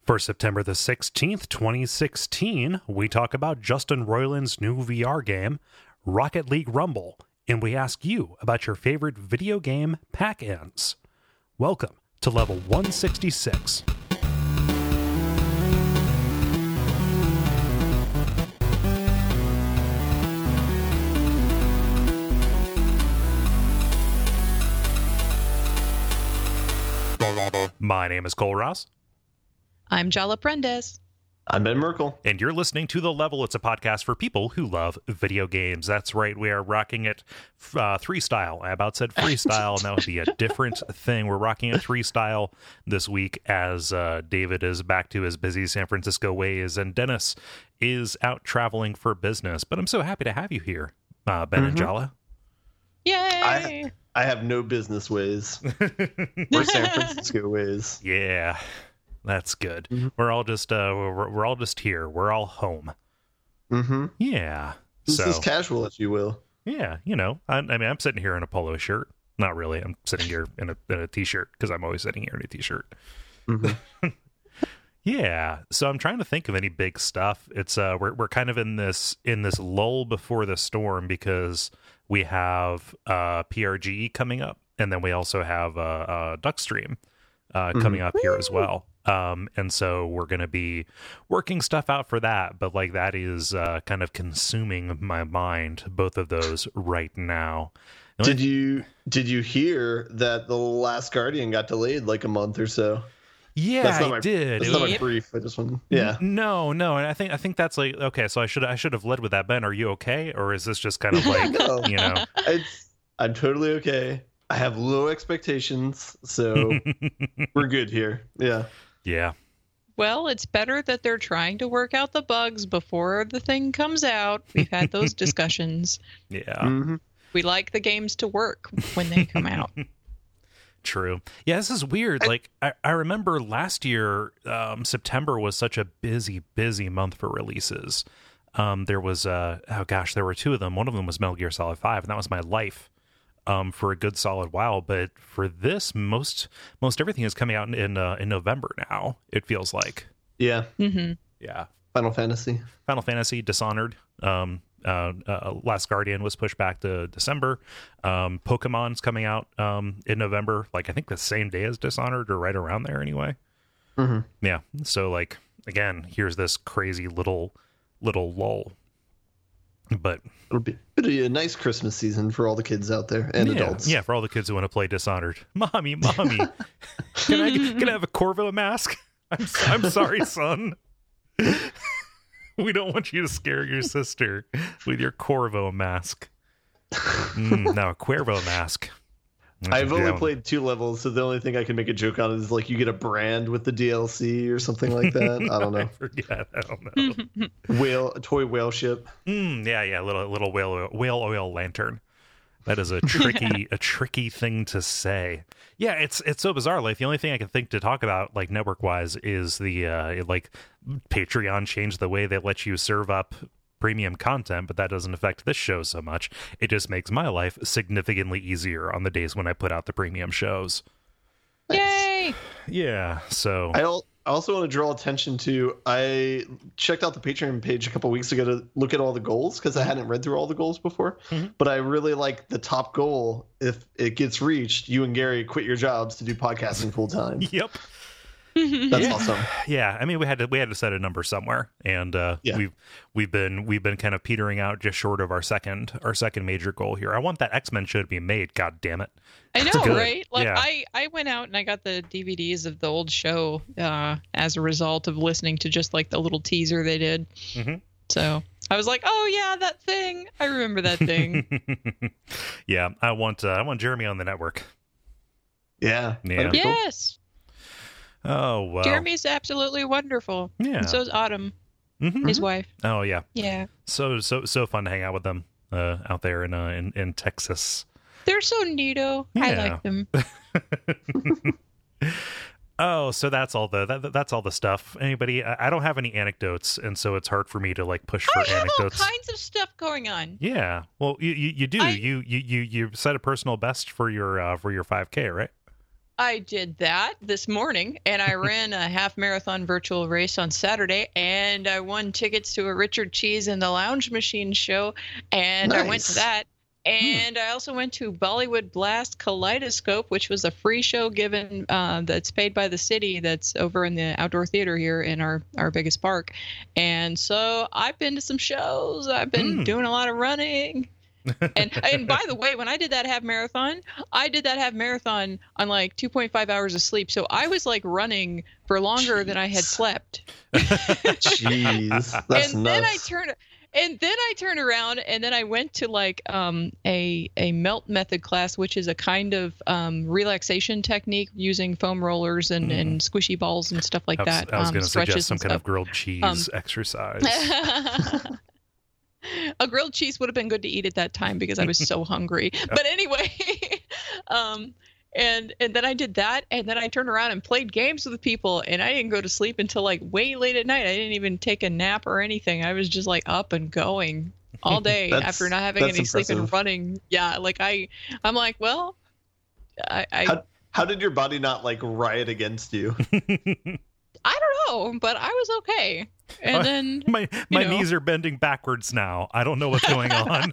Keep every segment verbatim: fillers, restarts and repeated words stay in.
For September the sixteenth, twenty sixteen, we talk about Justin Roiland's new V R game, Rocket League Rumble, and we ask you about your favorite video game pack-ins. Welcome to level one sixty-six. My name is Cole Ross. I'm Jala Prendes. I'm Ben Merkel. And you're listening to The Level. It's a podcast for people who love video games. That's right. We are rocking it uh, three style. I about said freestyle, and that would be a different thing. We're rocking it three style this week as uh, David is back to his busy San Francisco ways, and Dennis is out traveling for business. But I'm so happy to have you here, uh, Ben mm-hmm. and Jala. Yay! I, I have no business ways. We're San Francisco ways. Yeah. That's good. Mm-hmm. We're all just uh, we're, we're all just here. We're all home. Mm-hmm. Yeah. This so, is casual, if you will. Yeah, you know, I, I mean, I'm sitting here in a polo shirt. Not really. I'm sitting here in a in a t-shirt because I'm always sitting here in a t-shirt. Mm-hmm. Yeah. So I'm trying to think of any big stuff. It's uh, we're we're kind of in this in this lull before the storm because we have uh P R G E coming up, and then we also have uh, uh Duckstream uh coming mm-hmm. up here as well. Um, and so we're going to be working stuff out for that, but like that is uh, kind of consuming my mind, both of those right now. And did you did you hear that The Last Guardian got delayed like a month or so? Yeah, that's not I my, did. That's it not was, my brief. I just want yeah. No, no, and I think I think that's like okay. So I should I should have led with that. Ben, are you okay, or is this just kind of like no, you know? It's, I'm totally okay. I have low expectations, so we're good here. Yeah. Yeah. Well, it's better that they're trying to work out the bugs before the thing comes out. We've had those discussions. Yeah. Mm-hmm. We like the games to work when they come out. True. Yeah, this is weird. Like, I, I remember last year, um, September was such a busy, busy month for releases. Um, there was, uh, oh gosh, there were two of them. One of them was Metal Gear Solid five, and that was my life. Um, for a good solid while, but for this, most most everything is coming out in in, uh, in November now. It feels like, yeah, mm-hmm. yeah. Final Fantasy, Final Fantasy, Dishonored, um, uh, uh, Last Guardian was pushed back to December. Um, Pokemon's coming out um in November, like I think the same day as Dishonored or right around there anyway. Mm-hmm. Yeah, so like again, here's this crazy little little lull. But it'll be, it'll be a nice Christmas season for all the kids out there and yeah, adults. Yeah, for all the kids who want to play Dishonored. Mommy, mommy, can I can I have a Corvo mask? I'm I'm sorry, son. We don't want you to scare your sister with your Corvo mask. Mm, no, a Cuervo mask. I've only down. played two levels, so the only thing I can make a joke on is like you get a brand with the D L C or something like that. I don't know. I forget. I don't know. Whale, a toy whale ship. Mm, yeah, yeah, little little whale oil, whale oil lantern. That is a tricky a tricky thing to say. Yeah, it's it's so bizarre. Like the only thing I can think to talk about, like network wise, is the uh, like Patreon changed the way they let you serve up premium content, but that doesn't affect this show so much. It just makes my life significantly easier on the days when I put out the premium shows. Yay! Yeah, so I also want to draw attention to, I checked out the Patreon page a couple weeks ago to look at all the goals because I hadn't read through all the goals before, mm-hmm. but I really like the top goal. If it gets reached, you and Gary quit your jobs to do podcasting full time. Yep. That's yeah. awesome. Yeah, I mean we had to we had to set a number somewhere, and uh, yeah. we've we've been we've been kind of petering out just short of our second our second major goal here. I want that X-Men show to be made. God damn it! I know, good. right? Like yeah. I I went out and I got the D V Ds of the old show uh, as a result of listening to just like the little teaser they did. Mm-hmm. So I was like, oh yeah, that thing. I remember that thing. Yeah, I want uh, I want Jeremy on the network. Yeah. Yeah. Yes. Oh, well. Jeremy's absolutely wonderful. Yeah. And so is Autumn, mm-hmm. his wife. Oh, yeah. Yeah. So, so, so fun to hang out with them uh, out there in, uh, in, in Texas. They're so neato. Yeah. I like them. Oh, so that's all the that, that's all the stuff. Anybody? I, I don't have any anecdotes, and so it's hard for me to like push for I have anecdotes. all kinds of stuff going on. Yeah. Well, you you, you do. I, you, you you you set a personal best for your uh, for your five K, right? I did that this morning, and I ran a half marathon virtual race on Saturday, and I won tickets to a Richard Cheese in the Lounge Machine show, and nice. I went to that. And hmm. I also went to Bollywood Blast Kaleidoscope, which was a free show given uh, that's paid by the city that's over in the outdoor theater here in our, our biggest park. And so I've been to some shows. I've been hmm. doing a lot of running. and and by the way, when I did that half marathon, I did that half marathon on like two point five hours of sleep. So I was like running for longer Jeez. than I had slept. Jeez, that's and nuts. then I turned and then I turned around and then I went to like um a a melt method class, which is a kind of um relaxation technique using foam rollers and, mm. and squishy balls and stuff like I was, that. I was um, going to suggest some kind stuff. of grilled cheese um, exercise. A grilled cheese would have been good to eat at that time because I was so hungry. But anyway, um, and and then I did that, and then I turned around and played games with people, and I didn't go to sleep until like way late at night. I didn't even take a nap or anything. I was just like up and going all day after not having any impressive. sleep and running. Yeah, like I, I'm like, well, I. I how, how did your body not like riot against you? I don't know, but I was okay. And uh, then my my know. knees are bending backwards now. I don't know what's going on.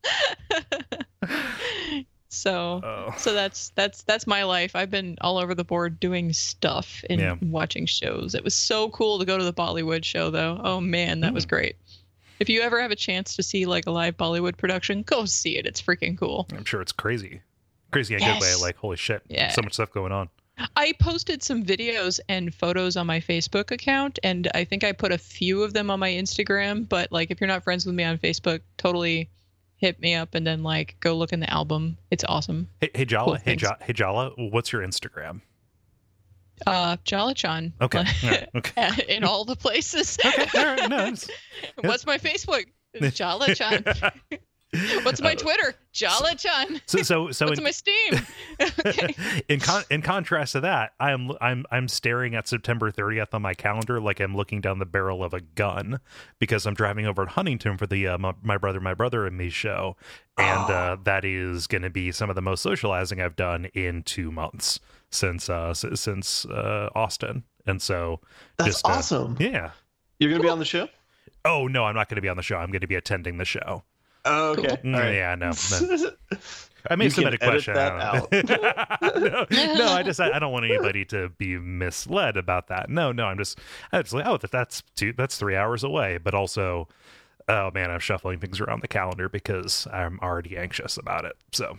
so oh. so that's that's that's my life. I've been all over the board doing stuff and yeah. watching shows. It was so cool to go to the Bollywood show though. Oh man, that mm. was great. If you ever have a chance to see like a live Bollywood production, go see it. It's freaking cool. I'm sure it's crazy. Crazy in a yes. good way. Like holy shit. Yeah. So much stuff going on. I posted some videos and photos on my Facebook account, and I think I put a few of them on my Instagram, but like if you're not friends with me on Facebook, totally hit me up and then like go look in the album. It's awesome. Hey, hey Jala, cool hey, ja- hey Jala, what's your Instagram? Uh, Jala-chan. Okay. Yeah, okay. In all the places. Okay. All right. No, what's my Facebook? It's Jala-chan. What's my Twitter? Jala-chan. So, so, so What's in, my Steam? Okay. In con- in contrast to that, I am I'm I'm staring at September thirtieth on my calendar like I'm looking down the barrel of a gun because I'm driving over to Huntington for the uh, my, my brother, my brother and me show, and oh. uh, that is going to be some of the most socializing I've done in two months since uh since uh, Austin, and so that's just, uh, awesome. Yeah, you're going to be on the show? Oh no, I'm not going to be on the show. I'm going to be attending the show. Oh, okay. Cool. Right. Yeah, no. no. I may submit a question. That out. no, no, I just I, I don't want anybody to be misled about that. No, no, I'm just I just like oh that's two that's three hours away, but also oh man, I'm shuffling things around the calendar because I'm already anxious about it. So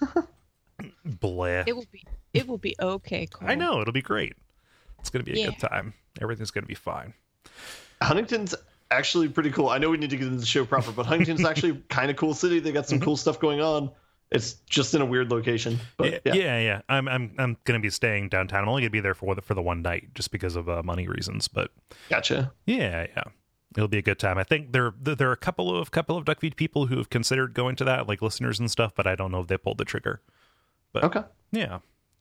bleh. It will be it will be okay. Cole. I know it'll be great. It's gonna be a yeah. good time. Everything's gonna be fine. Huntington's actually pretty cool. I know we need to get into the show proper, but Huntington's actually kind of cool city. They got some mm-hmm. cool stuff going on. It's just in a weird location. But yeah, yeah, yeah. I'm I'm I'm gonna be staying downtown. I'm only gonna be there for the, for the one night, just because of uh, money reasons. But gotcha. Yeah, yeah. It'll be a good time. I think there there are a couple of couple of Duckfeed people who have considered going to that, like listeners and stuff. But I don't know if they pulled the trigger. But okay. Yeah.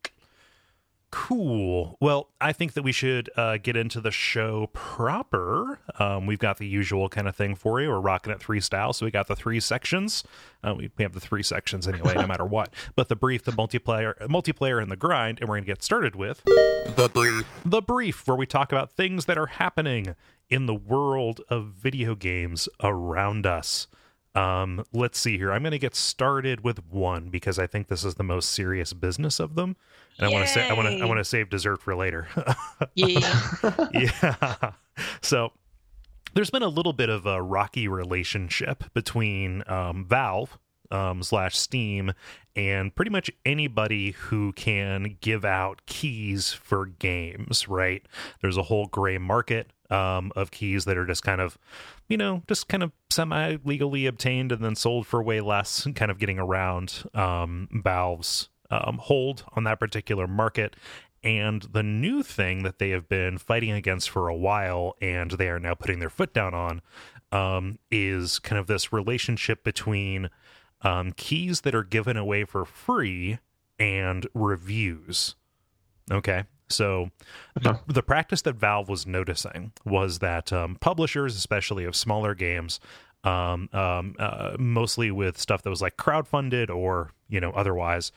Cool. Well, I think that we should uh, get into the show proper. Um, we've got the usual kind of thing for you. We're rocking it three style, so we got the three sections. Uh, we, we have the three sections anyway, no matter what. But the brief, the multiplayer, multiplayer, and the grind, and we're going to get started with the brief. The brief, where we talk about things that are happening in the world of video games around us. Um, let's see here. I'm going to get started with one because I think this is the most serious business of them. And Yay. I want to say, I want to, I want to save dessert for later. Yeah. Yeah. So there's been a little bit of a rocky relationship between, um, Valve, um, slash Steam and pretty much anybody who can give out keys for games, right? There's a whole gray market um, of keys that are just kind of, you know, just kind of semi-legally obtained and then sold for way less, kind of getting around um, Valve's um, hold on that particular market. And the new thing that they have been fighting against for a while, and they are now putting their foot down on, um, is kind of this relationship between um, keys that are given away for free and reviews. Okay. So the, the practice that Valve was noticing was that um, publishers, especially of smaller games, um, um, uh, mostly with stuff that was like crowdfunded or, you know, otherwise,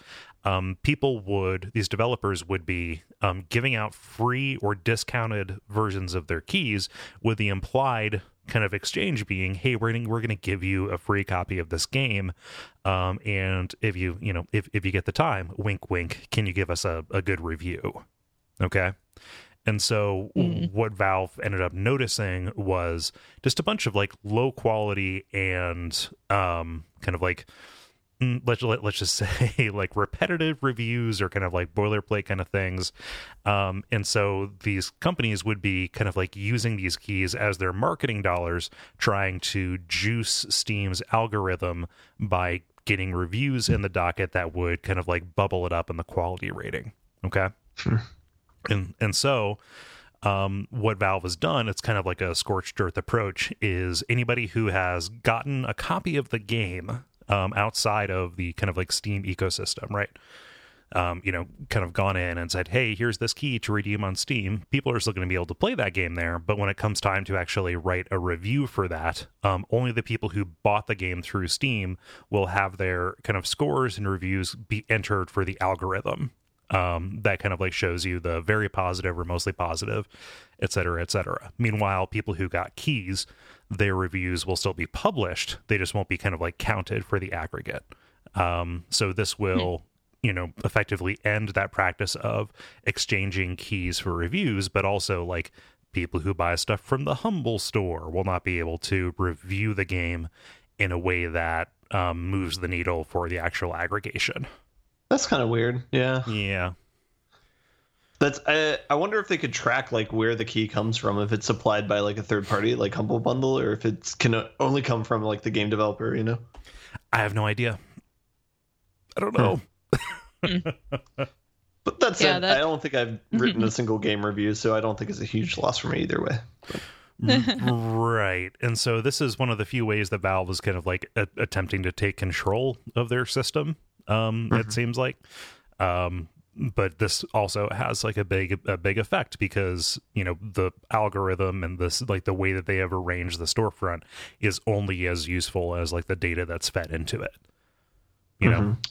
um, people would, these developers would be um, giving out free or discounted versions of their keys, with the implied kind of exchange being, hey, we're gonna, we're going to give you a free copy of this game, um, and if you you know if, if you get the time, wink wink, can you give us a, a good review? Okay. And so mm. what Valve ended up noticing was just a bunch of like low quality and um, kind of like let's let, let's just say like repetitive reviews or kind of like boilerplate kind of things. Um, and so these companies would be kind of like using these keys as their marketing dollars, trying to juice Steam's algorithm by getting reviews in the docket that would kind of like bubble it up in the quality rating. Okay. Sure. And and so um, what Valve has done, it's kind of like a scorched earth approach, is anybody who has gotten a copy of the game um, outside of the kind of like Steam ecosystem, right? Um, you know, kind of gone in and said, hey, here's this key to redeem on Steam. People are still going to be able to play that game there. But when it comes time to actually write a review for that, um, only the people who bought the game through Steam will have their kind of scores and reviews be entered for the algorithm. Um, that kind of like shows you the very positive or mostly positive, et cetera, et cetera. Meanwhile, people who got keys, their reviews will still be published. They just won't be kind of like counted for the aggregate. Um, so this will, you know, effectively end that practice of exchanging keys for reviews, but also like people who buy stuff from the Humble store will not be able to review the game in a way that um, moves the needle for the actual aggregation. That's kind of weird. Yeah. Yeah. That's. I, I wonder if they could track like where the key comes from, if it's supplied by like a third party, like Humble Bundle, or if it can only come from like the game developer. You know. I have no idea. I don't know. But that said, yeah, that... I don't think I've written a single game review, so I don't think it's a huge loss for me either way. But... Right. And so this is one of the few ways that Valve is kind of like a- attempting to take control of their system. Um, mm-hmm. It seems like, um, but this also has like a big, a big effect because, you know, the algorithm and this, like the way that they have arranged the storefront is only as useful as like the data that's fed into it, you mm-hmm. know?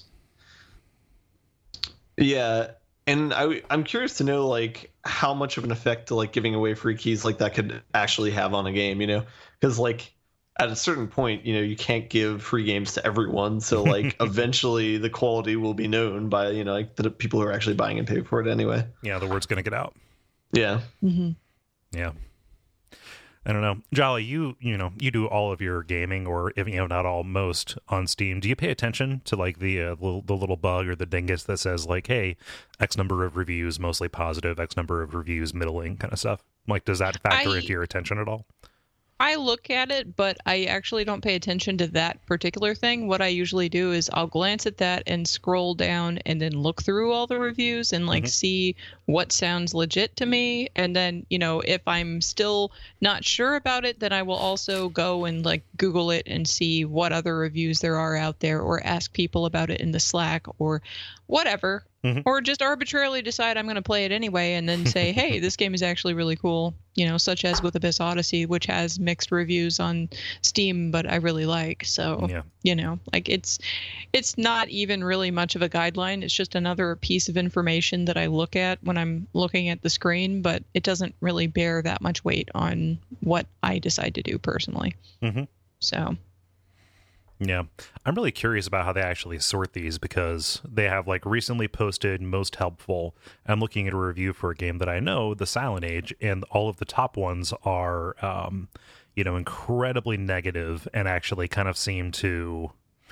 Yeah. And I, I'm curious to know like how much of an effect to like giving away free keys like that could actually have on a game, you know, because like, at a certain point, you know, you can't give free games to everyone. So, like, eventually the quality will be known by, you know, like the people who are actually buying and paying for it anyway. Yeah, the word's going to get out. Yeah. Mm-hmm. Yeah. I don't know. Jolly, you, you know, you do all of your gaming, or if you know, not all, most on Steam. Do you pay attention to, like, the, uh, little, the little bug or the dingus that says, like, hey, X number of reviews, mostly positive, X number of reviews, middling kind of stuff? Like, does that factor I... into your attention at all? I look at it, but I actually don't pay attention to that particular thing. What I usually do is I'll glance at that and scroll down and then look through all the reviews and like mm-hmm. see what sounds legit to me. And then, you know, if I'm still not sure about it, then I will also go and like Google it and see what other reviews there are out there, or ask people about it in the Slack or whatever. Mm-hmm. Or just arbitrarily decide I'm going to play it anyway and then say, hey, this game is actually really cool, you know, such as with Abyss Odyssey, which has mixed reviews on Steam, but I really like. So, yeah. you know, like it's it's not even really much of a guideline. It's just another piece of information that I look at when I'm looking at the screen, but it doesn't really bear that much weight on what I decide to do personally. Mm-hmm. So... Yeah, I'm really curious about how they actually sort these, because they have like recently posted most helpful. I'm looking at a review for a game that I know, The Silent Age, and all of the top ones are, um, you know, incredibly negative and actually kind of seem to,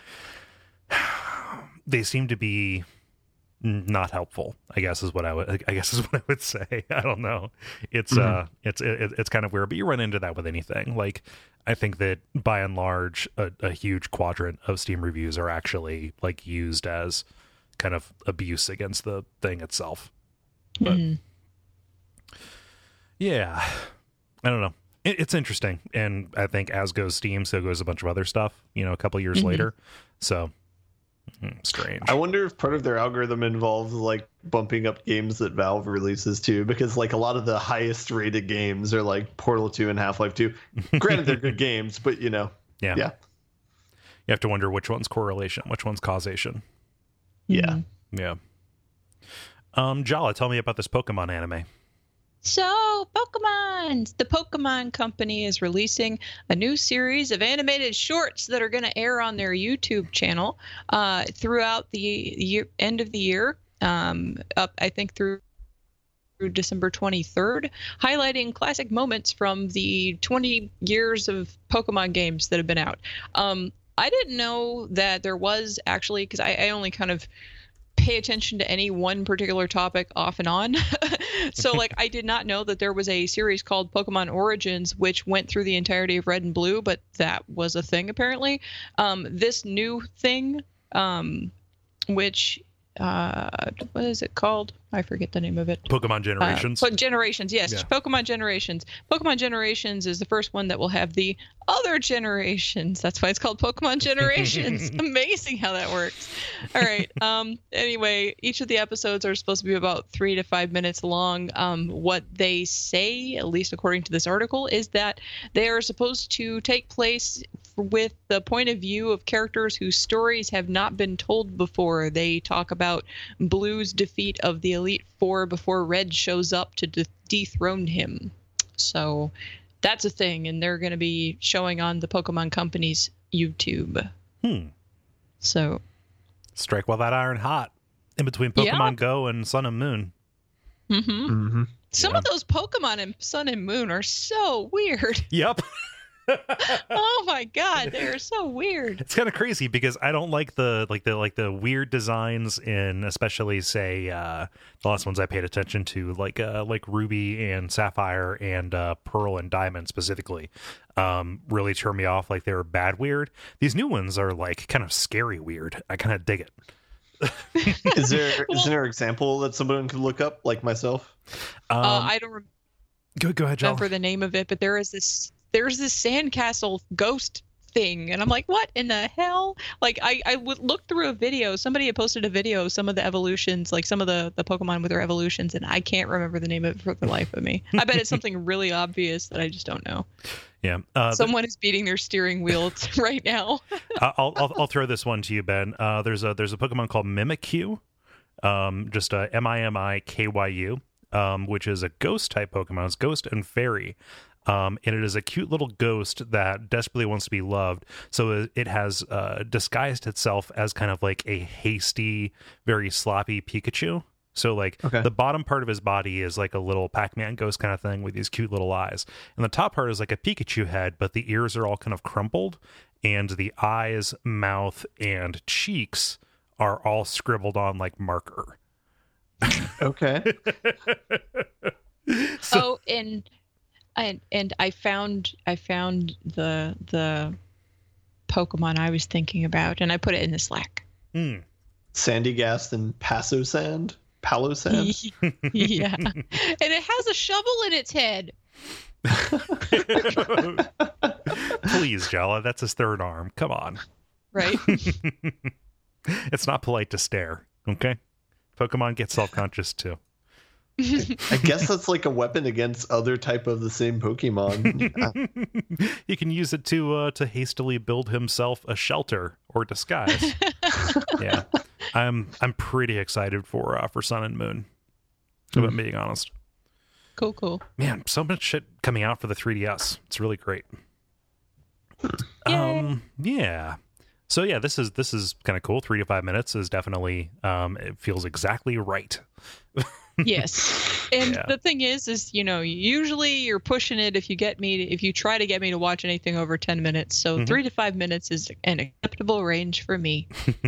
they seem to be not helpful, I guess is what I would, I guess is what I would say. I don't know. It's, mm-hmm. uh, it's, it, it's kind of weird, but you run into that with anything. Like, I think that by and large, a, a huge quadrant of Steam reviews are actually like used as kind of abuse against the thing itself. But mm-hmm. yeah, I don't know. It, it's interesting. And I think as goes Steam, so goes a bunch of other stuff, you know, a couple years mm-hmm. later. So strange. I wonder if part of their algorithm involves like bumping up games that Valve releases too, because like a lot of the highest rated games are like Portal two and Half-Life two. Granted, they're good games, but you know, yeah, yeah. You have to wonder which one's correlation, which one's causation. Yeah. Yeah. Um, Jala, tell me about this Pokemon anime. So, Pokemon! The Pokemon Company is releasing a new series of animated shorts that are going to air on their YouTube channel uh, throughout the year, end of the year, um, up, I think, through, through December twenty-third, highlighting classic moments from the twenty years of Pokemon games that have been out. Um, I didn't know that there was actually, because I, I only kind of pay attention to any one particular topic off and on. So like I did not know that there was a series called Pokemon Origins which went through the entirety of Red and Blue, but that was a thing apparently. Um, this new thing, um, which uh, what is it called? I forget the name of it. Pokemon Generations. Uh, Generations, yes. Yeah. Pokemon Generations. Pokemon Generations is the first one that will have the other generations. That's why it's called Pokemon Generations. Amazing how that works. All right. Um. Anyway, each of the episodes are supposed to be about three to five minutes long. Um. What they say, at least according to this article, is that they are supposed to take place with the point of view of characters whose stories have not been told before. They talk about Blue's defeat of the Elite Four before Red shows up to de- dethrone him. So that's a thing, and they're going to be showing on the Pokemon Company's YouTube. Hmm. So strike while that iron hot in between Pokemon Yep. Go and Sun and Moon. Mm-hmm. Mm-hmm. Some Yeah. of those Pokemon in Sun and Moon are so weird. Yep. Oh my god, they're so weird. It's kind of crazy because I don't like the like the like the weird designs in, especially say uh the last ones I paid attention to, like uh like Ruby and Sapphire and uh Pearl and Diamond specifically. Um really turn me off, like they were bad weird. These new ones are like kind of scary weird. I kind of dig it. Is there is there an example that someone could look up, like myself? Um, uh, I don't remember go go ahead, Joel. the name of it, but there is this there's this sandcastle ghost thing, and I'm like, what in the hell? Like I, I would look through a video. Somebody had posted a video of some of the evolutions, like some of the, the Pokemon with their evolutions, and I can't remember the name of it for the life of me. I bet it's something really obvious that I just don't know. Yeah. Uh, Someone is beating their steering wheel t- right now. I'll, I'll I'll throw this one to you, Ben. Uh, there's a there's a Pokemon called Mimikyu, um, just a M I M I K Y U, um, which is a ghost type Pokemon. It's ghost and fairy. Um, and it is a cute little ghost that desperately wants to be loved. So it has uh, disguised itself as kind of like a hasty, very sloppy Pikachu. So like Okay. the bottom part of his body is like a little Pac-Man ghost kind of thing with these cute little eyes. And the top part is like a Pikachu head, but the ears are all kind of crumpled. And the eyes, mouth, and cheeks are all scribbled on like marker. Okay. So, Oh, and and and I found I found the the Pokemon I was thinking about, and I put it in the Slack. hmm. Sandygast and Passo Sand? Palo Sand? Yeah, and it has a shovel in its head. Please, Jala, that's his third arm. Come on. Right. It's not polite to stare, okay? Pokemon get self-conscious too. I guess that's like a weapon against other type of the same Pokemon. Uh, He can use it to uh, to hastily build himself a shelter or disguise. Yeah, I'm I'm pretty excited for uh, for Sun and Moon. If I'm being honest, Cool, cool. man, so much shit coming out for the three D S. It's really great. Yay. Um, yeah. So yeah, this is this is kind of cool. Three to five minutes is definitely um, it feels exactly right. Yes. And Yeah. the thing is, is, you know, usually you're pushing it if you get me, to, if you try to get me to watch anything over ten minutes. So Mhm. three to five minutes is an acceptable range for me.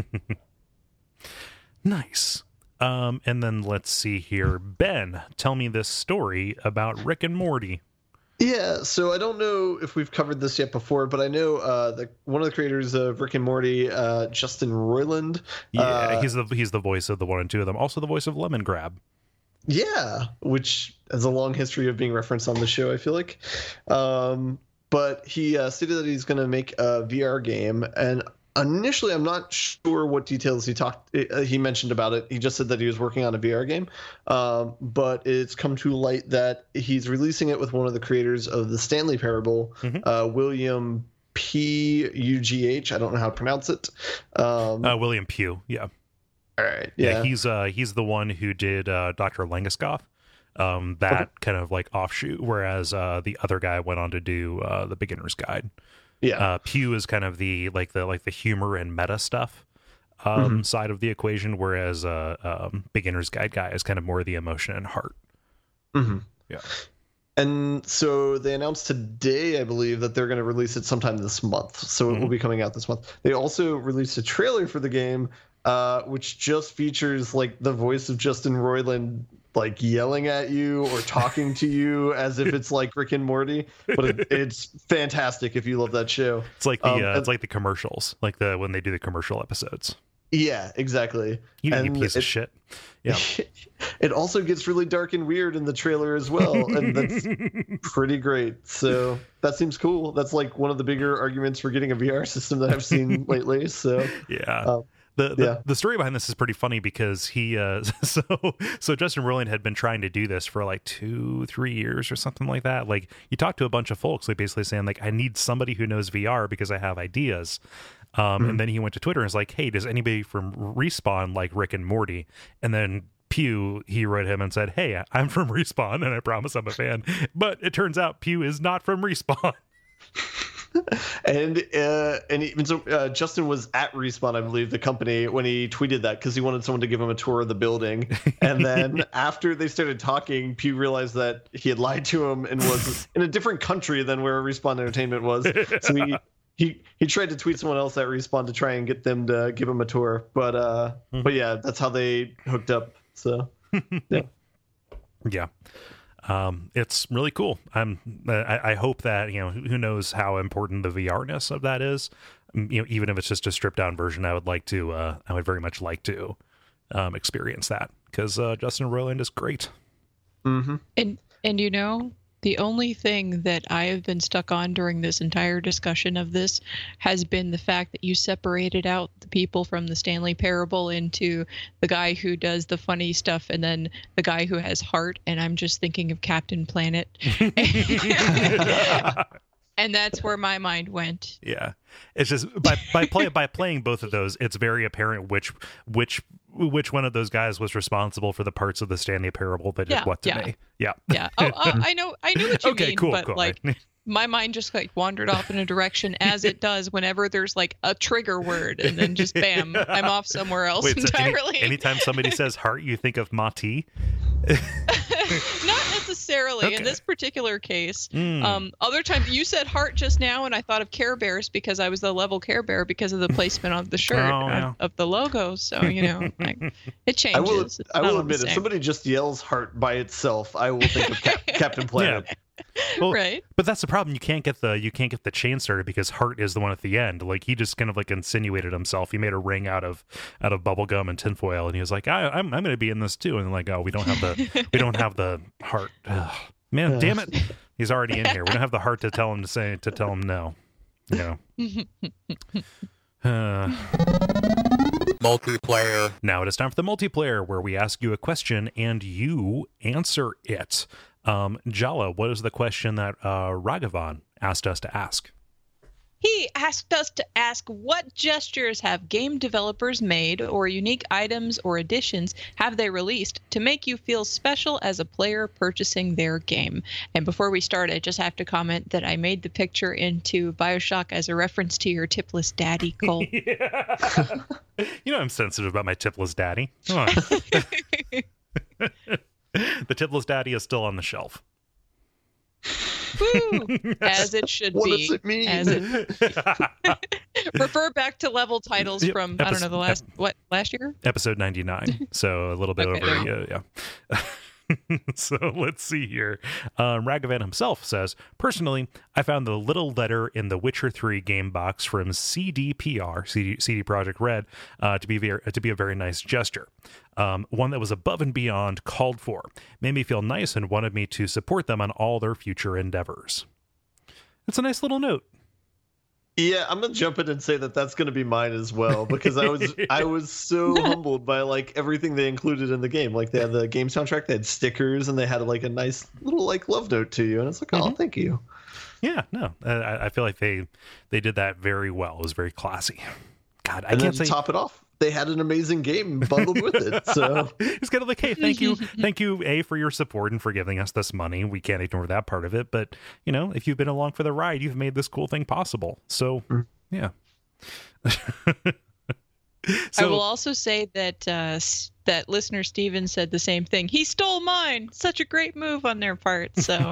Nice. Um, and then let's see here. Ben, tell me this story about Rick and Morty. Yeah, so I don't know if we've covered this yet before, but I know uh, the one of the creators of Rick and Morty, uh, Justin Roiland. Yeah, uh, he's the he's the voice of the one and two of them. Also the voice of Lemon Grab. Yeah, which has a long history of being referenced on the show, I feel like. Um, but he uh, stated that he's going to make a V R game, and initially I'm not sure what details he talked uh, he mentioned about it. He just said that he was working on a V R game, um, but it's come to light that he's releasing it with one of the creators of the Stanley Parable, Mhm. uh, William P. U G H. I don't know how to pronounce it. Um, Uh, William Pugh. Yeah. All right. Yeah. yeah he's uh he's the one who did uh, Doctor Langeskov, um, that okay. kind of like offshoot, whereas uh, the other guy went on to do uh, the Beginner's Guide. Yeah. Uh, Pew is kind of the like the like the humor and meta stuff um, mm-hmm. side of the equation, whereas uh, um, Beginner's Guide guy is kind of more the emotion and heart. Mm-hmm. Yeah. And so they announced today, I believe, that they're going to release it sometime this month. So mm-hmm. it will be coming out this month. They also released a trailer for the game, uh, which just features like the voice of Justin Roiland like yelling at you or talking to you as if it's like Rick and Morty. But it, it's fantastic if you love that show. It's like the um, uh, it's like the commercials, like the when they do the commercial episodes. Yeah, exactly. You, and you piece it, of shit. Yeah. It also gets really dark and weird in the trailer as well, and that's pretty great. So that seems cool. That's like one of the bigger arguments for getting a V R system that I've seen lately. So yeah. Um, The, the, yeah. the story behind this is pretty funny because he uh so so Justin Roiland had been trying to do this for like two three years or something like that. Like he talked to a bunch of folks like basically saying like I need somebody who knows V R because I have ideas. Um mm-hmm. And then he went to Twitter and was like, hey, does anybody from Respawn like Rick and Morty? And then Pew, he wrote him and said, hey, I'm from Respawn and I promise I'm a fan. But it turns out Pew is not from Respawn. and uh, and even so, uh, Justin was at Respawn, I believe, the company, when he tweeted that because he wanted someone to give him a tour of the building. And then after they started talking, Pew realized that he had lied to him and was in a different country than where Respawn Entertainment was. So he he he tried to tweet someone else at Respawn to try and get them to give him a tour. But uh, mm-hmm. but yeah, that's how they hooked up. So yeah, yeah. Um, it's really cool. I'm, I, I hope that, you know, who knows how important the V R-ness of that is. You know, even if it's just a stripped down version, I would like to, uh, I would very much like to, um, experience that because, uh, Justin Roiland is great. Mm-hmm. And, and, you know, the only thing that I have been stuck on during this entire discussion of this has been the fact that you separated out the people from the Stanley Parable into the guy who does the funny stuff and then the guy who has heart. And I'm just thinking of Captain Planet. And that's where my mind went. Yeah. It's just by, by play by playing both of those, it's very apparent which, which, which one of those guys was responsible for the parts of the Stanley Parable that yeah, did what to yeah. me. Yeah. Yeah. Oh, uh, I know. I knew what you okay, mean, cool, but cool. like my mind just like wandered off in a direction as it does whenever there's like a trigger word and then just bam, I'm off somewhere else Wait, entirely. So any, anytime somebody says heart, you think of Mati? Not necessarily okay. in this particular case. Mm. Um, other times you said heart just now, and I thought of Care Bears because I was the level Care Bear because of the placement of the shirt oh, of, yeah. of the logo. So you know, like, it changes. I will, it's I will admit, if somebody just yells heart by itself, I will think of Cap- Captain Planet. Yeah. Well, right, but that's the problem. You can't get the you can't get the chain started because Heart is the one at the end. Like he just kind of like insinuated himself. He made a ring out of out of bubble gum and tinfoil, and he was like, I, "I'm I'm going to be in this too." And like, oh, we don't have the we don't have the heart. Ugh. Man, damn it! He's already in here. We don't have the heart to tell him to say to tell him no. You know. uh. Multiplayer. Now it is time for the multiplayer, where we ask you a question and you answer it. Um, Jala, what is the question that uh, Ragavan asked us to ask? He asked us to ask what gestures have game developers made or unique items or additions have they released to make you feel special as a player purchasing their game. And before we start, I just have to comment that I made the picture into BioShock as a reference to your tipless daddy, Cole. You know I'm sensitive about my tipless daddy. Come on. The tipless daddy is still on the shelf. Woo, as it should what be. What does it mean? As it... Refer back to level titles from, Epis- I don't know, the last, ep- what, last year? Episode ninety-nine. So a little bit okay, over, yeah, yeah. So let's see here. Um, Ragavan himself says, personally, I found the little letter in the Witcher three game box from C D P R, C D, C D Projekt Red, uh, to be very, to be a very nice gesture. Um, one that was above and beyond called for, made me feel nice and wanted me to support them on all their future endeavors. It's a nice little note. Yeah, I'm gonna jump in and say that that's gonna be mine as well because I was I was so humbled by like everything they included in the game. Like they had the game soundtrack, they had stickers, and they had like a nice little like love note to you. And it's like, oh, mm-hmm. thank you. Yeah, no, I, I feel like they they did that very well. It was very classy. God, I and can't then say to top it off. they had an amazing game bundled with it. So it's kind of like, hey, thank you, thank you, A, for your support and for giving us this money. We can't ignore that part of it. But, you know, if you've been along for the ride, you've made this cool thing possible. So, mm. yeah. So, I will also say that uh, that listener Steven said the same thing. He stole mine. Such a great move on their part. So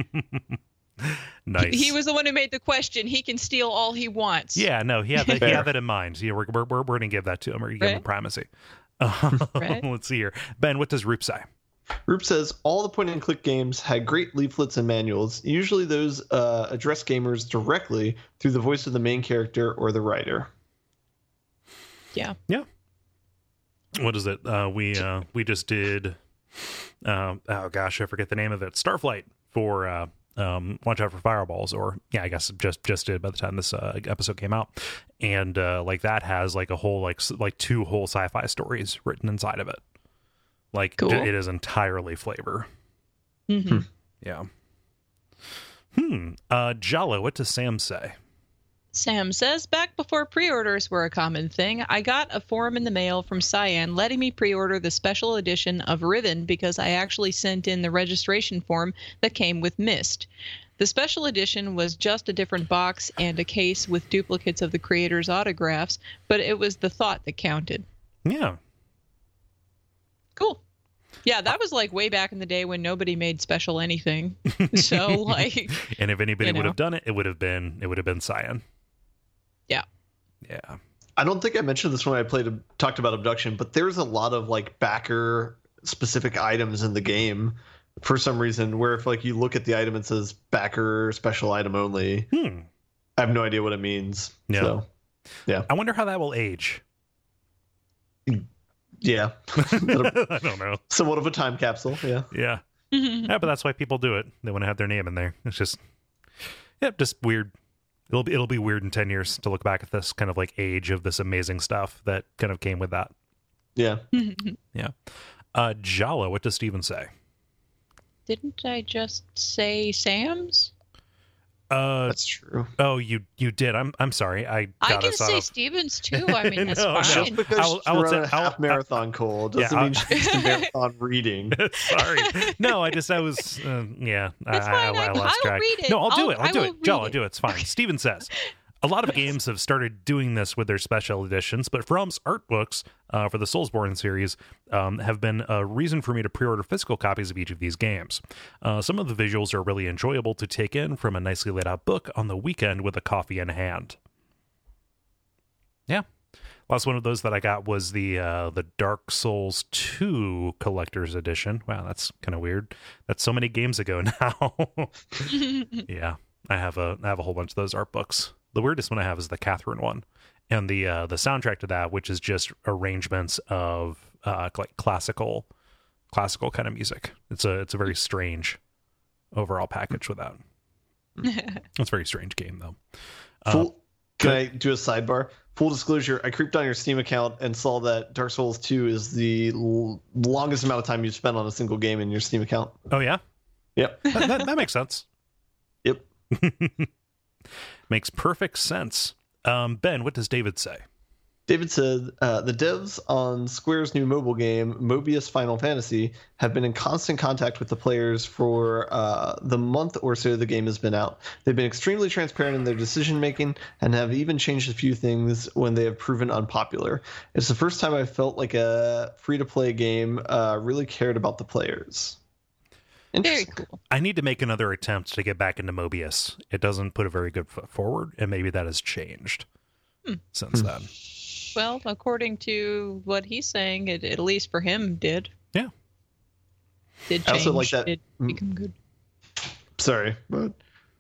nice. He, he was the one who made the question. He can steal all he wants. Yeah, no, he had that, he had that in mind. Yeah, we're we're we're, we're gonna give that to him. We're gonna give right? him primacy. Uh, right? Let's see here, Ben. What does Roop say? Roop says all the point and click games had great leaflets and manuals. Usually, those uh, address gamers directly through the voice of the main character or the writer. Yeah. Yeah. What is it? Uh, we uh, we just did. Uh, oh gosh, I forget the name of it. Starflight for uh, um, Watch Out for Fireballs, or yeah, I guess just just did by the time this uh, episode came out, and uh, like that has like a whole like like two whole sci-fi stories written inside of it. Like cool. It is entirely flavor. Mm-hmm. Yeah. Hmm. Uh, Jalo, what does Sam say? Sam says, back before pre-orders were a common thing, I got a form in the mail from Cyan letting me pre-order the special edition of Riven because I actually sent in the registration form that came with Myst. The special edition was just a different box and a case with duplicates of the creator's autographs, but it was the thought that counted. Yeah. Cool. Yeah, that was like way back in the day when nobody made special anything. So like, and if anybody you know. would have done it, it would have been it would have been Cyan. Yeah. Yeah. I don't think I mentioned this when I played talked about Abduction, but there's a lot of like backer specific items in the game for some reason where if like you look at the item and says backer special item only, hmm. I have no idea what it means. Yeah. So, yeah. I wonder how that will age. Yeah. I don't know. Somewhat of a time capsule. Yeah. Yeah. Yeah, but that's why people do it. They want to have their name in there. It's just, yeah, just weird. It'll be, it'll be weird in ten years to look back at this kind of like age of this amazing stuff that kind of came with that. Yeah. Yeah. Uh, Jala, what does Steven say? Didn't I just say Sam's? Uh, That's true. Oh, you you did. I'm I'm sorry. I got I can us say off. Stevens too. I mean, that's no, fine. Just because I'll, she's I'll running say, a half I'll, marathon, Cole, doesn't yeah, mean she's a marathon reading. Sorry. No, I just I was uh, yeah. That's I, fine. I, I, I lost I'll track. read it. No, I'll do I'll, it. I'll I do will it. Joe, I'll it. do it. It's fine. Steven says. A lot of games have started doing this with their special editions, but From's art books uh, for the Soulsborne series um, have been a reason for me to pre-order physical copies of each of these games. Uh, some of the visuals are really enjoyable to take in from a nicely laid out book on the weekend with a coffee in hand. Yeah. Last one of those that I got was the uh, the Dark Souls two Collector's Edition. Wow, that's kind of weird. That's so many games ago now. Yeah, I have a I have a whole bunch of those art books. The weirdest one I have is the Catherine one, and the uh, the soundtrack to that, which is just arrangements of uh, like classical, classical kind of music. It's a it's a very strange overall package with that. It's a very strange game though. Full, uh, can I do a sidebar? Full disclosure: I creeped on your Steam account and saw that Dark Souls two is the l- longest amount of time you've spent on a single game in your Steam account. Oh yeah. Yep. that, that, that makes sense. Yep. Makes perfect sense. Um, Ben, what does David say? David said, uh, the devs on Square's new mobile game, Mobius Final Fantasy, have been in constant contact with the players for uh, the month or so the game has been out. They've been extremely transparent in their decision-making and have even changed a few things when they have proven unpopular. It's the first time I've felt like a free-to-play game uh, really cared about the players. Very cool. I need to make another attempt to get back into Mobius. It doesn't put a very good foot forward, and maybe that has changed hmm. since hmm. then. Well, according to what he's saying, it at least for him did. Yeah. Did change. I also like that. Did become good. Sorry, but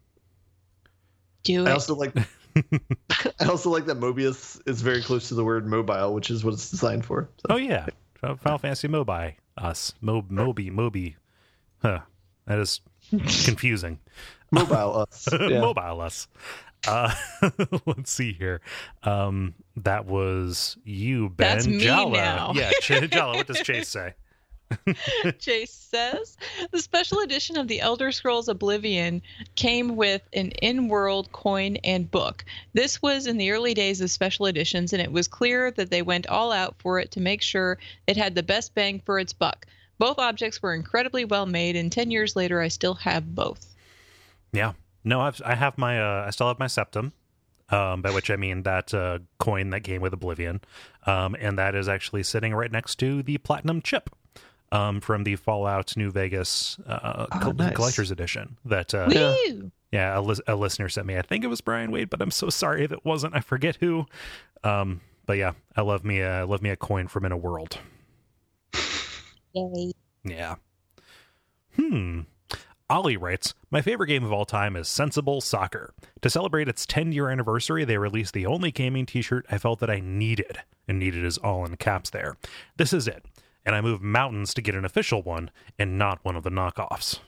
do I it. also like. I also like that Mobius is very close to the word mobile, which is what it's designed for. So. Oh yeah, Final Fantasy Mobi, us, Mob, Moby, Moby. Huh. That is confusing. Mobile us. Yeah. Mobile us. Uh, let's see here. Um, that was you, Ben. That's me Jala. now. Yeah, Ch- Jala. What does Chase say? Chase says the special edition of the Elder Scrolls Oblivion came with an in-world coin and book. This was in the early days of special editions, and it was clear that they went all out for it to make sure it had the best bang for its buck. Both objects were incredibly well made, and ten years later, I still have both. Yeah. No, I've, I have my, uh, I still have my septum. Um, by which I mean that uh, coin that came with Oblivion. Um, and that is actually sitting right next to the Platinum chip um, from the Fallout New Vegas uh, oh, col- nice. Collector's Edition. That uh, Woo! Yeah, a, li- a listener sent me. I think it was Brian Wade, but I'm so sorry if it wasn't. I forget who. Um, but yeah, I love me, a, I love me a coin from In a World. Yay. Yeah. Hmm. Ollie writes, my favorite game of all time is Sensible Soccer. To celebrate its ten-year anniversary, they released the only gaming t-shirt I felt that I needed. And needed is all in caps there. This is it. And I moved mountains to get an official one and not one of the knockoffs.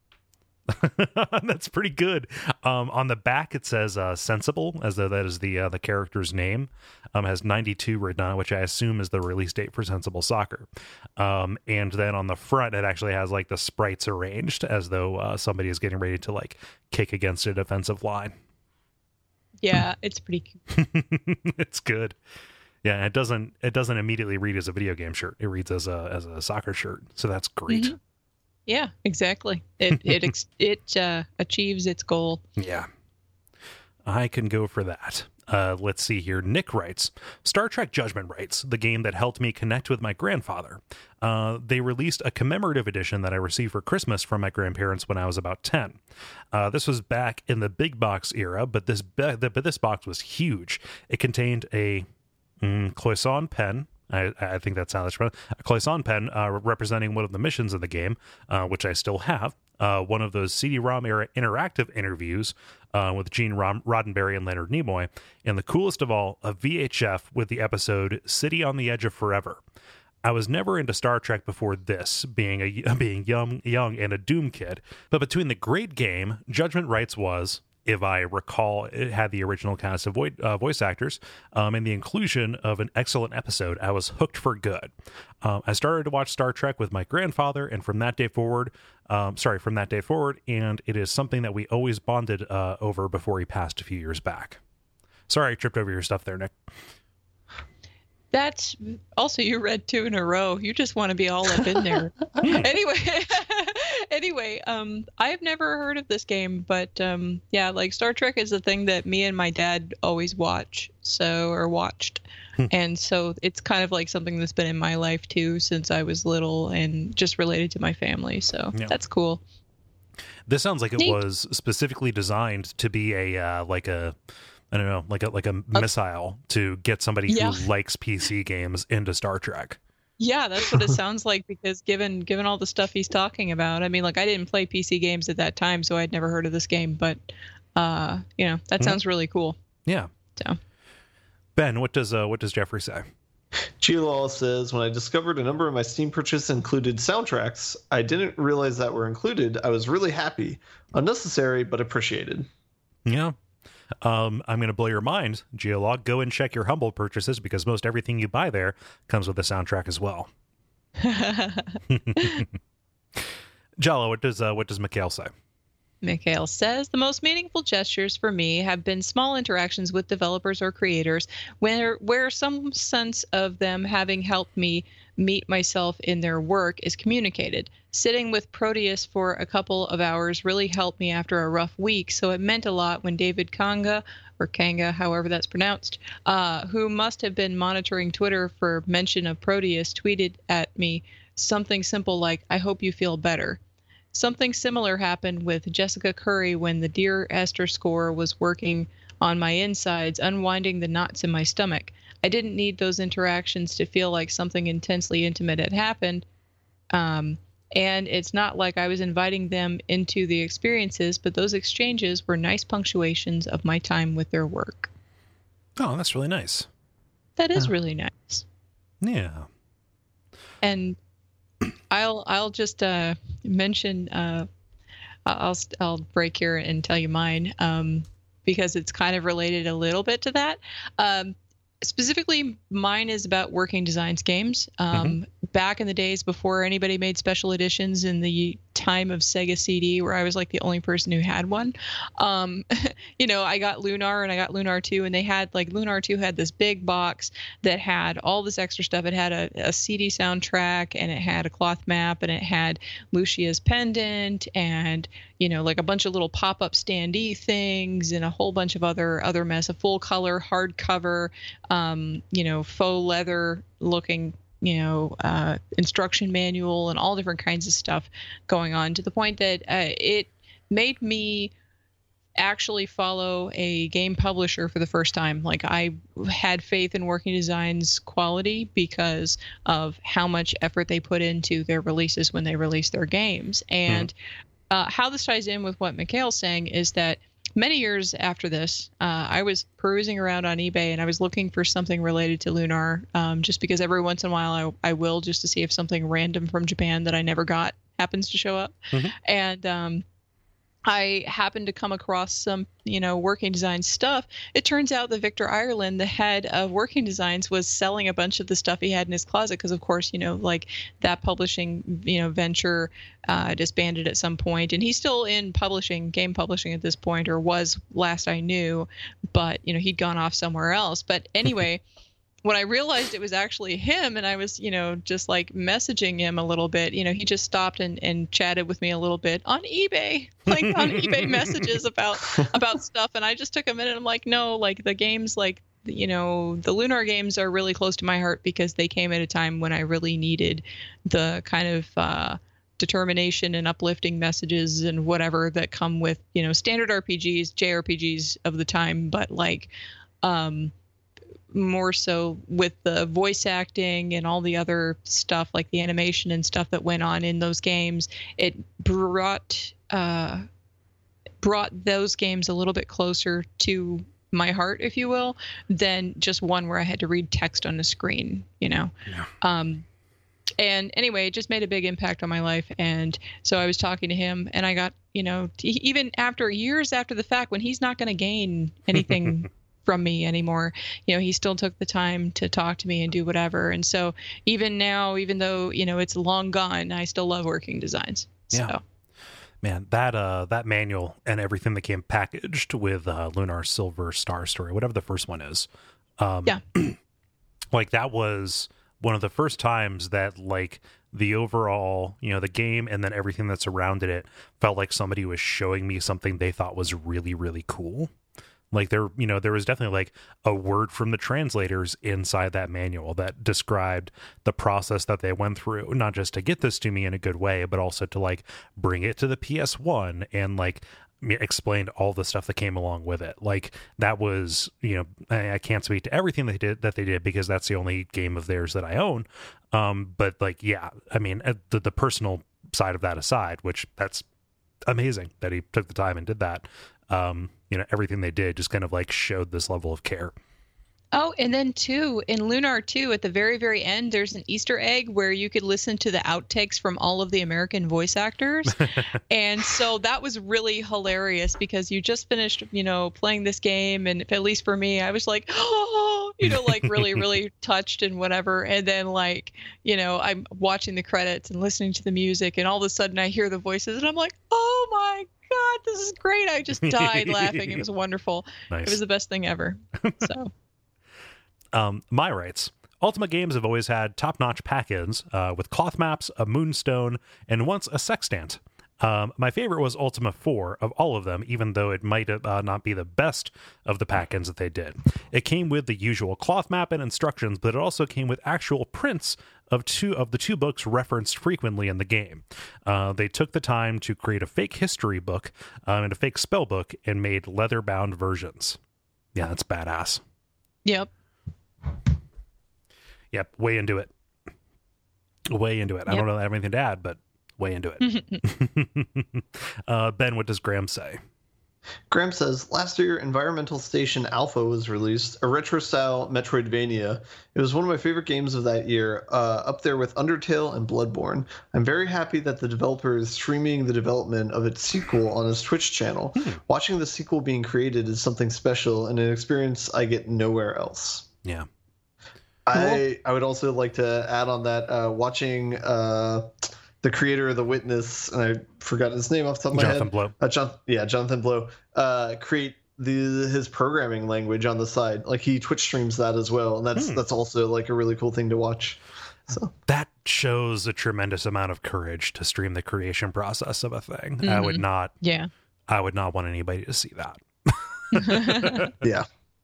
That's pretty good. Um, on the back, it says uh, Sensible, as though that is the uh, the character's name. Um, has ninety-two written on it, which I assume is the release date for Sensible Soccer. Um, and then on the front, it actually has like the sprites arranged as though uh, somebody is getting ready to like kick against a defensive line. Yeah, it's pretty cute. It's good. Yeah, it doesn't it doesn't immediately read as a video game shirt. It reads as a as a soccer shirt. So that's great. Mm-hmm. Yeah, exactly. It it ex- it uh, achieves its goal. Yeah, I can go for that. Uh, let's see here. Nick writes, Star Trek Judgment Rights, the game that helped me connect with my grandfather. Uh, they released a commemorative edition that I received for Christmas from my grandparents when I was about ten. Uh, this was back in the big box era, but this be- but this box was huge. It contained a mm, Cloisonne pen. I, I think that's how that's run. A Cloisonne pen uh, representing one of the missions of the game, uh, which I still have. Uh, one of those C D ROM era interactive interviews uh, with Gene Rom- Roddenberry and Leonard Nimoy. And the coolest of all, a V H F with the episode City on the Edge of Forever. I was never into Star Trek before this, being a being young, young and a Doom kid. But between the great game, Judgment Rights was, if I recall, it had the original cast of vo- uh, voice actors, um, and the inclusion of an excellent episode, I was hooked for good. Um, I started to watch Star Trek with my grandfather, and from that day forward, um, sorry, from that day forward, and it is something that we always bonded uh, over before he passed a few years back. Sorry, I tripped over your stuff there, Nick. That's also, you read two in a row. You just want to be all up in there. anyway, anyway, um, I've never heard of this game, but um, yeah, like Star Trek is a thing that me and my dad always watch, so or watched, and so it's kind of like something that's been in my life too since I was little, and just related to my family. So yeah. That's cool. This sounds like it Neat. was specifically designed to be a uh, like a. I don't know, like a like a uh, missile to get somebody yeah. who likes P C games into Star Trek. Yeah, that's what it sounds like, because given given all the stuff he's talking about, I mean, like I didn't play P C games at that time, so I'd never heard of this game, but uh, you know, that sounds mm-hmm. really cool. Yeah. So, Ben, what does uh, what does Jeffrey say? Gilal says, when I discovered a number of my Steam purchases included soundtracks, I didn't realize that were included. I was really happy. Unnecessary, but appreciated. Yeah. Um, I'm going to blow your mind, Geolog. Go and check your Humble purchases, because most everything you buy there comes with a soundtrack as well. Jello, what does uh, what does Mikhail say? Mikhail says, the most meaningful gestures for me have been small interactions with developers or creators where, where some sense of them having helped me meet myself in their work is communicated. Sitting with Proteus for a couple of hours really helped me after a rough week, so it meant a lot when David Kanga, or Kanga, however that's pronounced, uh, who must have been monitoring Twitter for mention of Proteus, tweeted at me something simple like, I hope you feel better. Something similar happened with Jessica Curry when the Dear Esther score was working on my insides, unwinding the knots in my stomach. I didn't need those interactions to feel like something intensely intimate had happened. Um, and it's not like I was inviting them into the experiences, but those exchanges were nice punctuations of my time with their work. Oh, that's really nice. That is oh. really nice. Yeah. And I'll I'll just uh, mention uh, I'll I'll break here and tell you mine um, because it's kind of related a little bit to that. Um, specifically, mine is about Working Designs games. Um, mm-hmm. Back in the days before anybody made special editions, in the time of Sega C D, where I was like the only person who had one, um, you know, I got Lunar and I got Lunar two, and they had like Lunar two had this big box that had all this extra stuff. It had a, a C D soundtrack, and it had a cloth map, and it had Lucia's pendant, and you know, like a bunch of little pop-up standee things, and a whole bunch of other other mess. A full color hardcover, um, you know, faux leather looking, you know, uh, instruction manual, and all different kinds of stuff going on, to the point that uh, it made me actually follow a game publisher for the first time. Like, I had faith in Working Designs quality because of how much effort they put into their releases when they release their games. And mm-hmm. uh, how this ties in with what Mikhail's saying is that many years after this, uh, I was perusing around on eBay, and I was looking for something related to Lunar, um, just because every once in a while I, I will, just to see if something random from Japan that I never got happens to show up. Mm-hmm. And um, I happened to come across some, you know, Working Designs stuff. It turns out that Victor Ireland, the head of Working Designs, was selling a bunch of the stuff he had in his closet, because, of course, you know, like that publishing, you know, venture uh, disbanded at some point, and he's still in publishing, game publishing at this point, or was last I knew, but, you know, he'd gone off somewhere else. But anyway. When I realized it was actually him, and I was, you know, just like messaging him a little bit, you know, he just stopped and, and chatted with me a little bit on eBay, like on eBay messages about about stuff. And I just took a minute. I'm like, no, like the games, like, you know, the Lunar games are really close to my heart, because they came at a time when I really needed the kind of uh, determination and uplifting messages and whatever that come with, you know, standard R P Gs, J R P Gs of the time, but like, um, more so with the voice acting and all the other stuff, like the animation and stuff that went on in those games. It brought uh, brought those games a little bit closer to my heart, if you will, than just one where I had to read text on the screen, you know. Yeah. Um, and anyway, it just made a big impact on my life. And so I was talking to him, and I got, you know, t- even after years after the fact, when he's not going to gain anything from me anymore, you know, he still took the time to talk to me and do whatever. And so even now, even though, you know, it's long gone, I still love Working Designs. So. Yeah. Man, that uh that manual and everything that came packaged with uh Lunar Silver Star Story, whatever the first one is. Um yeah. Like, that was one of the first times that, like, the overall, you know, the game and then everything that surrounded it felt like somebody was showing me something they thought was really, really cool. Like, there, you know, there was definitely like a word from the translators inside that manual that described the process that they went through, not just to get this to me in a good way, but also to like bring it to the P S one and like explained all the stuff that came along with it. Like, that was, you know, I, I can't speak to everything they did that they did because that's the only game of theirs that I own. Um, but like, yeah, I mean, the, the personal side of that aside, which that's amazing that he took the time and did that. Um, you know, everything they did just kind of like showed this level of care. Oh, and then too, in Lunar two, at the very, very end, there's an Easter egg where you could listen to the outtakes from all of the American voice actors. And so that was really hilarious, because you just finished, you know, playing this game. And at least for me, I was like, oh, you know, like really, really touched and whatever. And then like, you know, I'm watching the credits and listening to the music, and all of a sudden I hear the voices and I'm like, oh my God, this is great. I just died laughing. It was wonderful. Nice. It was the best thing ever. So. Um, my rights. Ultima Games have always had top-notch pack-ins uh, with cloth maps, a moonstone, and once a sextant. Um, my favorite was Ultima four of all of them, even though it might uh, not be the best of the pack-ins that they did. It came with the usual cloth map and instructions, but it also came with actual prints of two of the two books referenced frequently in the game. Uh, they took the time to create a fake history book um, and a fake spell book and made leather-bound versions. Yeah, that's badass. Yep. Yep, way into it. Way into it. Yep. I don't know if I have anything to add, but way into it. uh, Ben, what does Graham say? Graham says, last year, Environmental Station Alpha was released, a retro-style Metroidvania. It was one of my favorite games of that year, uh, up there with Undertale and Bloodborne. I'm very happy that the developer is streaming the development of its sequel on his Twitch channel. Hmm. Watching the sequel being created is something special and an experience I get nowhere else. Yeah. I I would also like to add on that uh, watching uh, the creator of The Witness, and I forgot his name off the top of my Jonathan head. Blow. Uh, John, yeah, Jonathan Blow. Uh, create the his programming language on the side. Like he Twitch streams that as well, and that's Hmm. that's also like a really cool thing to watch. So That shows a tremendous amount of courage to stream the creation process of a thing. I would Mhm. not. Yeah. I would not want anybody to see that. yeah.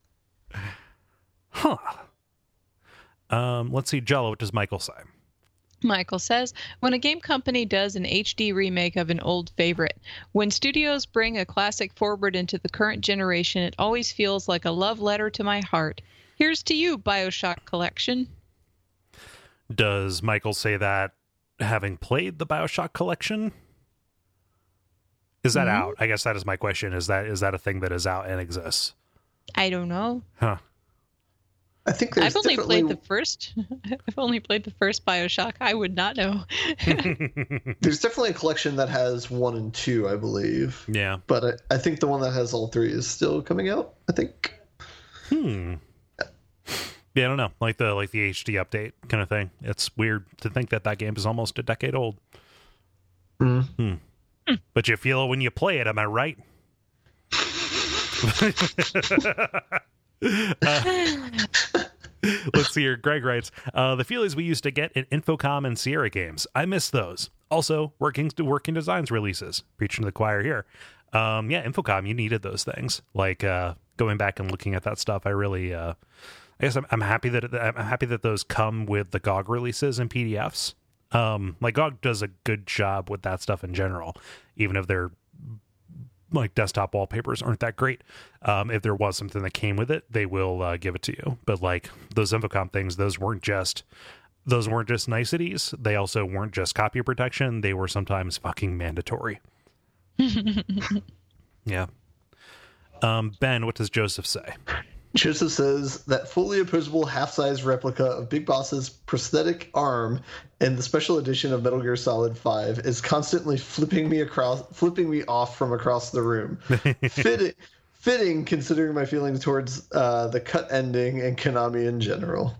Huh. Um, let's see, Jello, what does Michael say? Michael says, when a game company does an H D remake of an old favorite, when studios bring a classic forward into the current generation, it always feels like a love letter to my heart. Here's to you, BioShock Collection. Does Michael say that having played the BioShock collection? Is that Mhm. out? I guess that is my question. Is that is that a thing that is out and exists? I don't know. Huh. I think there's I've only definitely, played the first. I've only played the first BioShock. I would not know. there's definitely a collection that has one and two, I believe. Yeah. But I, I think the one that has all three is still coming out. I think. Hmm. Yeah, I don't know. Like the like the H D update kind of thing. It's weird to think that that game is almost a decade old. Mm. Hmm. But you feel it when you play it, am I right? uh, let's see here. Greg writes, uh, the feelings we used to get in Infocom and Sierra games. I miss those. Also, working working designs releases. Preaching to the choir here. Um, yeah, Infocom, you needed those things. Like uh, going back and looking at that stuff, I really, uh, I guess I'm, I'm happy that I'm happy that those come with the G O G releases and P D Fs. Um, like G O G does a good job with that stuff in general, even if their like desktop wallpapers aren't that great. Um, if there was something that came with it, they will uh, give it to you. But like those Infocom things, those weren't just those weren't just niceties. They also weren't just copy protection. They were sometimes fucking mandatory. Yeah. Um, Ben, what does Joseph say? Joseph says that fully opposable half-size replica of Big Boss's prosthetic arm in the special edition of Metal Gear Solid five is constantly flipping me across, flipping me off from across the room. Fitting, fitting considering my feelings towards uh, the cut ending and Konami in general.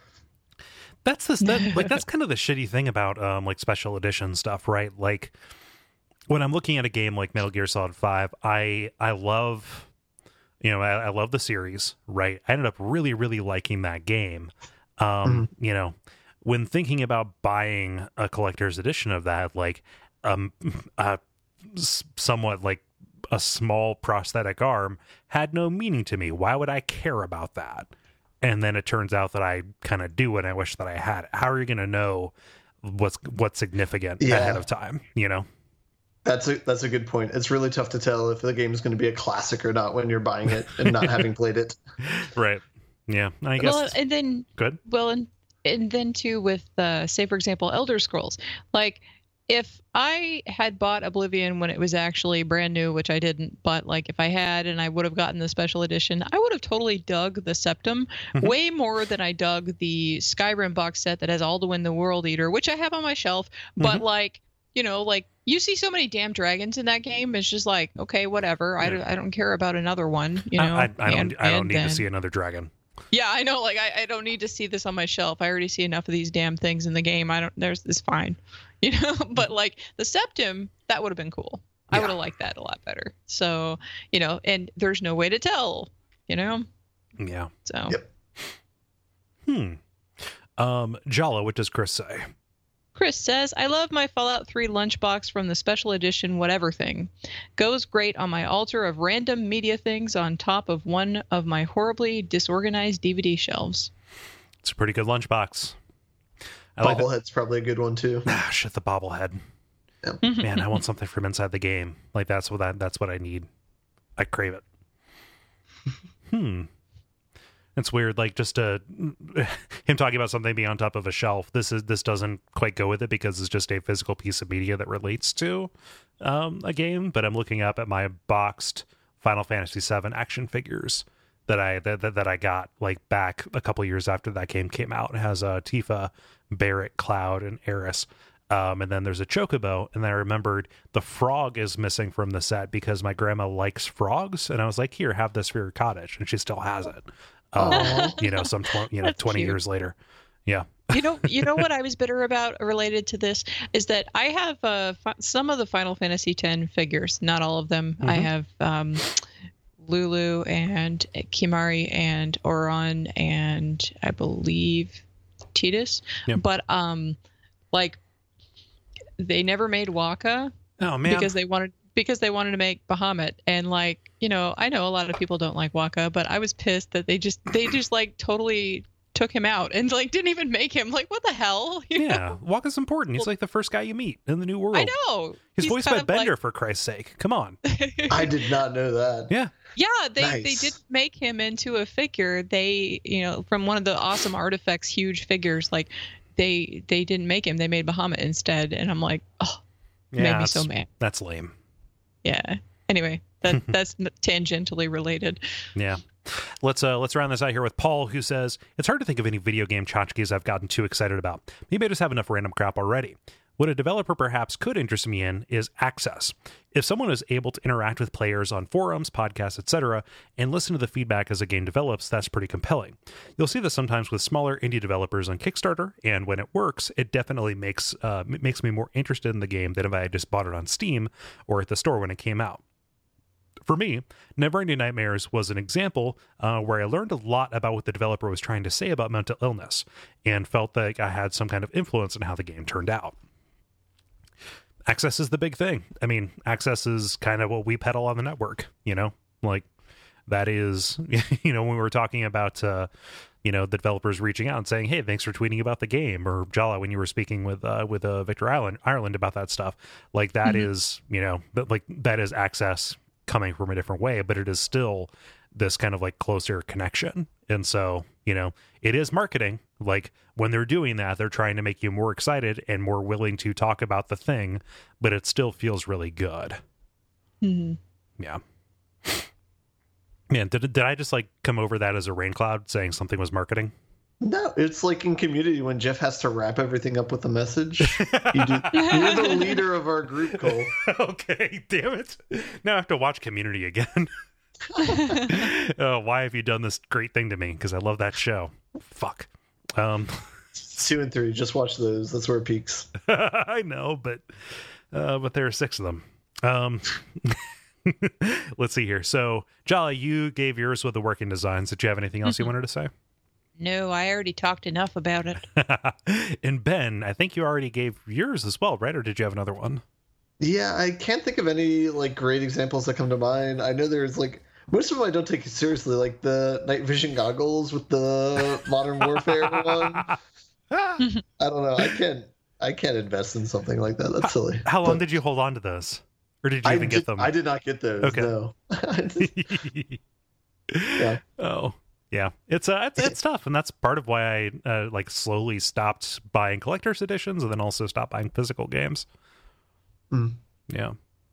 That's this that, like that's kind of the shitty thing about um like special edition stuff, right? Like when I'm looking at a game like Metal Gear Solid five, I I love. You know, I, I love the series, right? I ended up really, really liking that game. Um, mm. You know, when thinking about buying a collector's edition of that, like, um, uh, somewhat like a small prosthetic arm had no meaning to me. Why would I care about that? And then it turns out that I kind of do, and I wish that I had it. How are you going to know what's what's significant yeah. ahead of time? You know. That's a that's a good point. It's really tough to tell if the game is going to be a classic or not when you're buying it and not having played it. Right. Yeah. I guess. Well, and then good. Well, and and then too with uh, say for example, Elder Scrolls. Like if I had bought Oblivion when it was actually brand new, which I didn't, but like if I had and I would have gotten the special edition, I would have totally dug the Septum way more than I dug the Skyrim box set that has Alduin the World Eater, which I have on my shelf. But mm-hmm. like. You know, like you see so many damn dragons in that game. It's just like, okay, whatever. I, don't, I don't care about another one. You know, I, I, I and, don't. I don't and need then, to see another dragon. Yeah, I know. Like, I, I don't need to see this on my shelf. I already see enough of these damn things in the game. I don't. There's it's fine. You know, but like the Septum, that would have been cool. Yeah. I would have liked that a lot better. So you know, and there's no way to tell. You know. Yeah. So. Yep. Hmm. Um, Jala, what does Chris say? Chris says, I love my Fallout three lunchbox from the special edition whatever thing. Goes great on my altar of random media things on top of one of my horribly disorganized D V D shelves. It's a pretty good lunchbox. I Bobblehead's like probably a good one too. Ah, shit, the bobblehead. Yeah. Man, I want something from inside the game. Like that's what I, that's what I need. I crave it. Hmm. It's weird, like just uh, him talking about something being on top of a shelf. This is this doesn't quite go with it because it's just a physical piece of media that relates to um, a game. But I'm looking up at my boxed Final Fantasy seven action figures that I that, that, that I got like back a couple years after that game came out. It has uh, Tifa, Barrett, Cloud, and Aeris. Um, and then there's a Chocobo, and then I remembered the frog is missing from the set because my grandma likes frogs, and I was like, "Here, have this for your cottage," and she still has it. uh, you know, some tw- you know That's twenty cute. years later. Yeah. You know, you know what I was bitter about related to this is that I have uh, fi- some of the Final Fantasy X figures, not all of them. Mm-hmm. I have um, Lulu and Kimari and Oron and I believe Tidus. Yep. But um, like they never made Waka Oh man. because they wanted because they wanted to make Bahamut, and like you know, I know a lot of people don't like Waka, but I was pissed that they just they just like totally took him out and like didn't even make him. Like, what the hell? You yeah, know? Waka's important. He's like the first guy you meet in the new world. I know. He's, He's voiced kind by of Bender, like- for Christ's sake. Come on. I did not know that. Yeah. Yeah, they, Nice. they did make him into a figure. They, you know, from one of the awesome artifacts, huge figures, like they they didn't make him. They made Bahamut instead. And I'm like, oh, Yeah, made me so that's- mad. That's lame. Yeah. Anyway, that that's tangentially related. Yeah. Let's uh let's round this out here with Paul, who says, it's hard to think of any video game tchotchkes I've gotten too excited about. Maybe I just have enough random crap already. What a developer perhaps could interest me in is access. If someone is able to interact with players on forums, podcasts, et cetera, and listen to the feedback as a game develops, that's pretty compelling. You'll see this sometimes with smaller indie developers on Kickstarter, and when it works, it definitely makes uh, makes me more interested in the game than if I had just bought it on Steam or at the store when it came out. For me, Neverending Nightmares was an example uh, where I learned a lot about what the developer was trying to say about mental illness and felt like I had some kind of influence in how the game turned out. Access is the big thing. I mean, access is kind of what we peddle on the network, you know? Like, that is, you know, when we were talking about, uh, you know, the developers reaching out and saying, hey, thanks for tweeting about the game, or Jala, when you were speaking with uh, with uh, Victor Ireland, Ireland about that stuff, like that Mm-hmm. is, you know, that, like that is access coming from a different way, but it is still this kind of like closer connection. And so, you know, it is marketing. Like when they're doing that, they're trying to make you more excited and more willing to talk about the thing, but it still feels really good. Mhm. Yeah. Man, did, did I just like come over that as a rain cloud saying something was marketing? No, it's like in Community when Jeff has to wrap everything up with a message. You do, you're the leader of our group, Cole. Okay, damn it. Now I have to watch Community again. Oh, why have you done this great thing to me? Because I love that show. Fuck. Um, Two and three, just watch those. That's where it peaks. I know, but uh, but there are six of them. Um, let's see here. So, Jolly, you gave yours with the working designs. Did you have anything else you wanted to say? No, I already talked enough about it. And Ben, I think you already gave yours as well, right? Or did you have another one? Yeah, I can't think of any like great examples that come to mind. I know there's like most of them I don't take seriously, like the night vision goggles with the Modern Warfare one. I don't know. I can't. I can't invest in something like that. That's silly. How long But did you hold on to those? Or did you I even did, get them? I did not get those. Okay. No. Yeah. Oh, yeah. It's uh, it's, it's tough, and that's part of why I uh, like slowly stopped buying collector's editions, and then also stopped buying physical games. Mm. Yeah.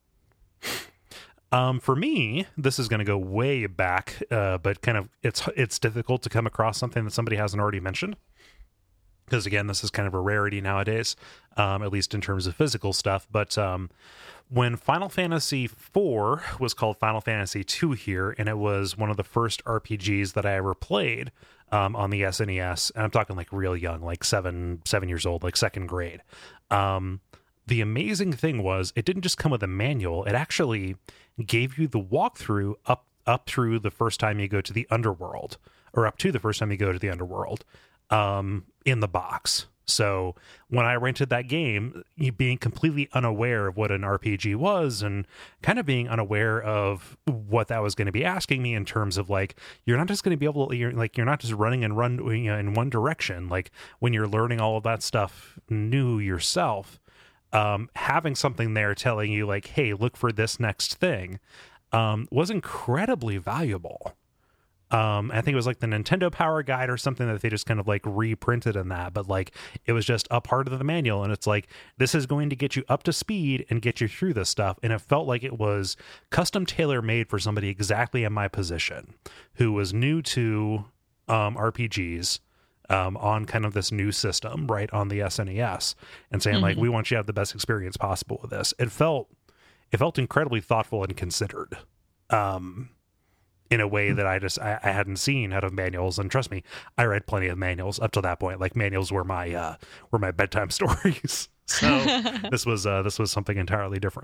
Um, for me, this is going to go way back, uh, but kind of it's it's difficult to come across something that somebody hasn't already mentioned. Because again, this is kind of a rarity nowadays, um, at least in terms of physical stuff. But um, when Final Fantasy four was called Final Fantasy two here, and it was one of the first R P Gs that I ever played um, on the S N E S, and I'm talking like real young, like seven seven years old, like second grade. Um, the amazing thing was it didn't just come with a manual; it actually gave you the walkthrough up up through the first time you go to the underworld, or up to the first time you go to the underworld. Um, in the box. So when I rented that game, you being completely unaware of what an R P G was and kind of being unaware of what that was going to be asking me in terms of like, you're not just going to be able to, you're like, you're not just running and run you know, in one direction. Like when you're learning all of that stuff new yourself, um, having something there telling you like, hey, look for this next thing, um, was incredibly valuable. Um, I think it was like the Nintendo Power Guide or something that they just kind of like reprinted in that, but like it was just a part of the manual, and it's like, this is going to get you up to speed and get you through this stuff. And it felt like it was custom tailor made for somebody exactly in my position who was new to um, R P Gs um, on kind of this new system, right, on the S N E S, and saying mm-hmm. like, we want you to have the best experience possible with this. It felt, it felt incredibly thoughtful and considered. Um, in a way that I just I, I hadn't seen out of manuals. And trust me, I read plenty of manuals up to that point. Like manuals were my uh, were my bedtime stories. So this was uh, this was something entirely different.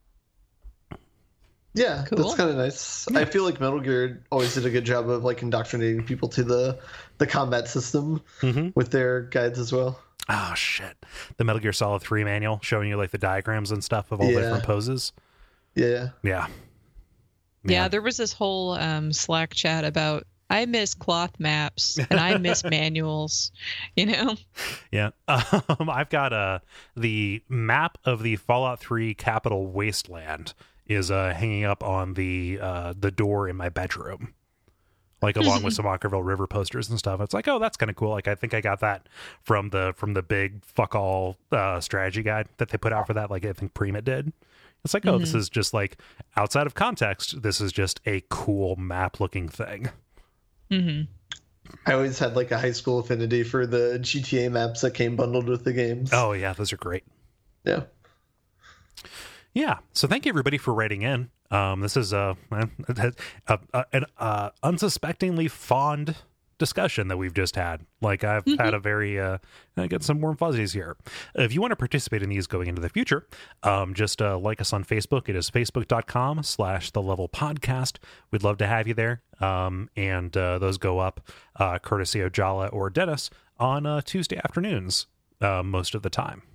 Yeah, Cool. that's kind of nice. I feel like Metal Gear always did a good job of like indoctrinating people to the the combat system Mm-hmm. with their guides as well. Oh shit, the Metal Gear Solid three manual showing you like the diagrams and stuff of all the Yeah. different poses. Yeah. Yeah. Yeah, there was this whole um, Slack chat about I miss cloth maps and I miss manuals, you know? Yeah. Um, I've got uh, the map of the Fallout three Capital Wasteland is uh, hanging up on the uh, the door in my bedroom, like along with some Ockerville River posters and stuff. It's like, oh, that's kind of cool. Like I think I got that from the from the big fuck all uh, strategy guide that they put out for that. Like I think Prima did. It's like, oh, mm-hmm. this is just like outside of context. This is just a cool map looking thing. Mm-hmm. I always had like a high school affinity for the G T A maps that came bundled with the games. Oh yeah, those are great. Yeah. Yeah. So thank you everybody for writing in. Um, this is a, a, a, a an uh, unsuspectingly fond discussion that we've just had. Like I've mm-hmm. had a very uh I get some warm fuzzies here. If you want to participate in these going into the future, um just uh like us on Facebook. It is facebook.com slash the level podcast. We'd love to have you there. Um and uh those go up uh courtesy of Jala or Dennis on uh Tuesday afternoons uh most of the time.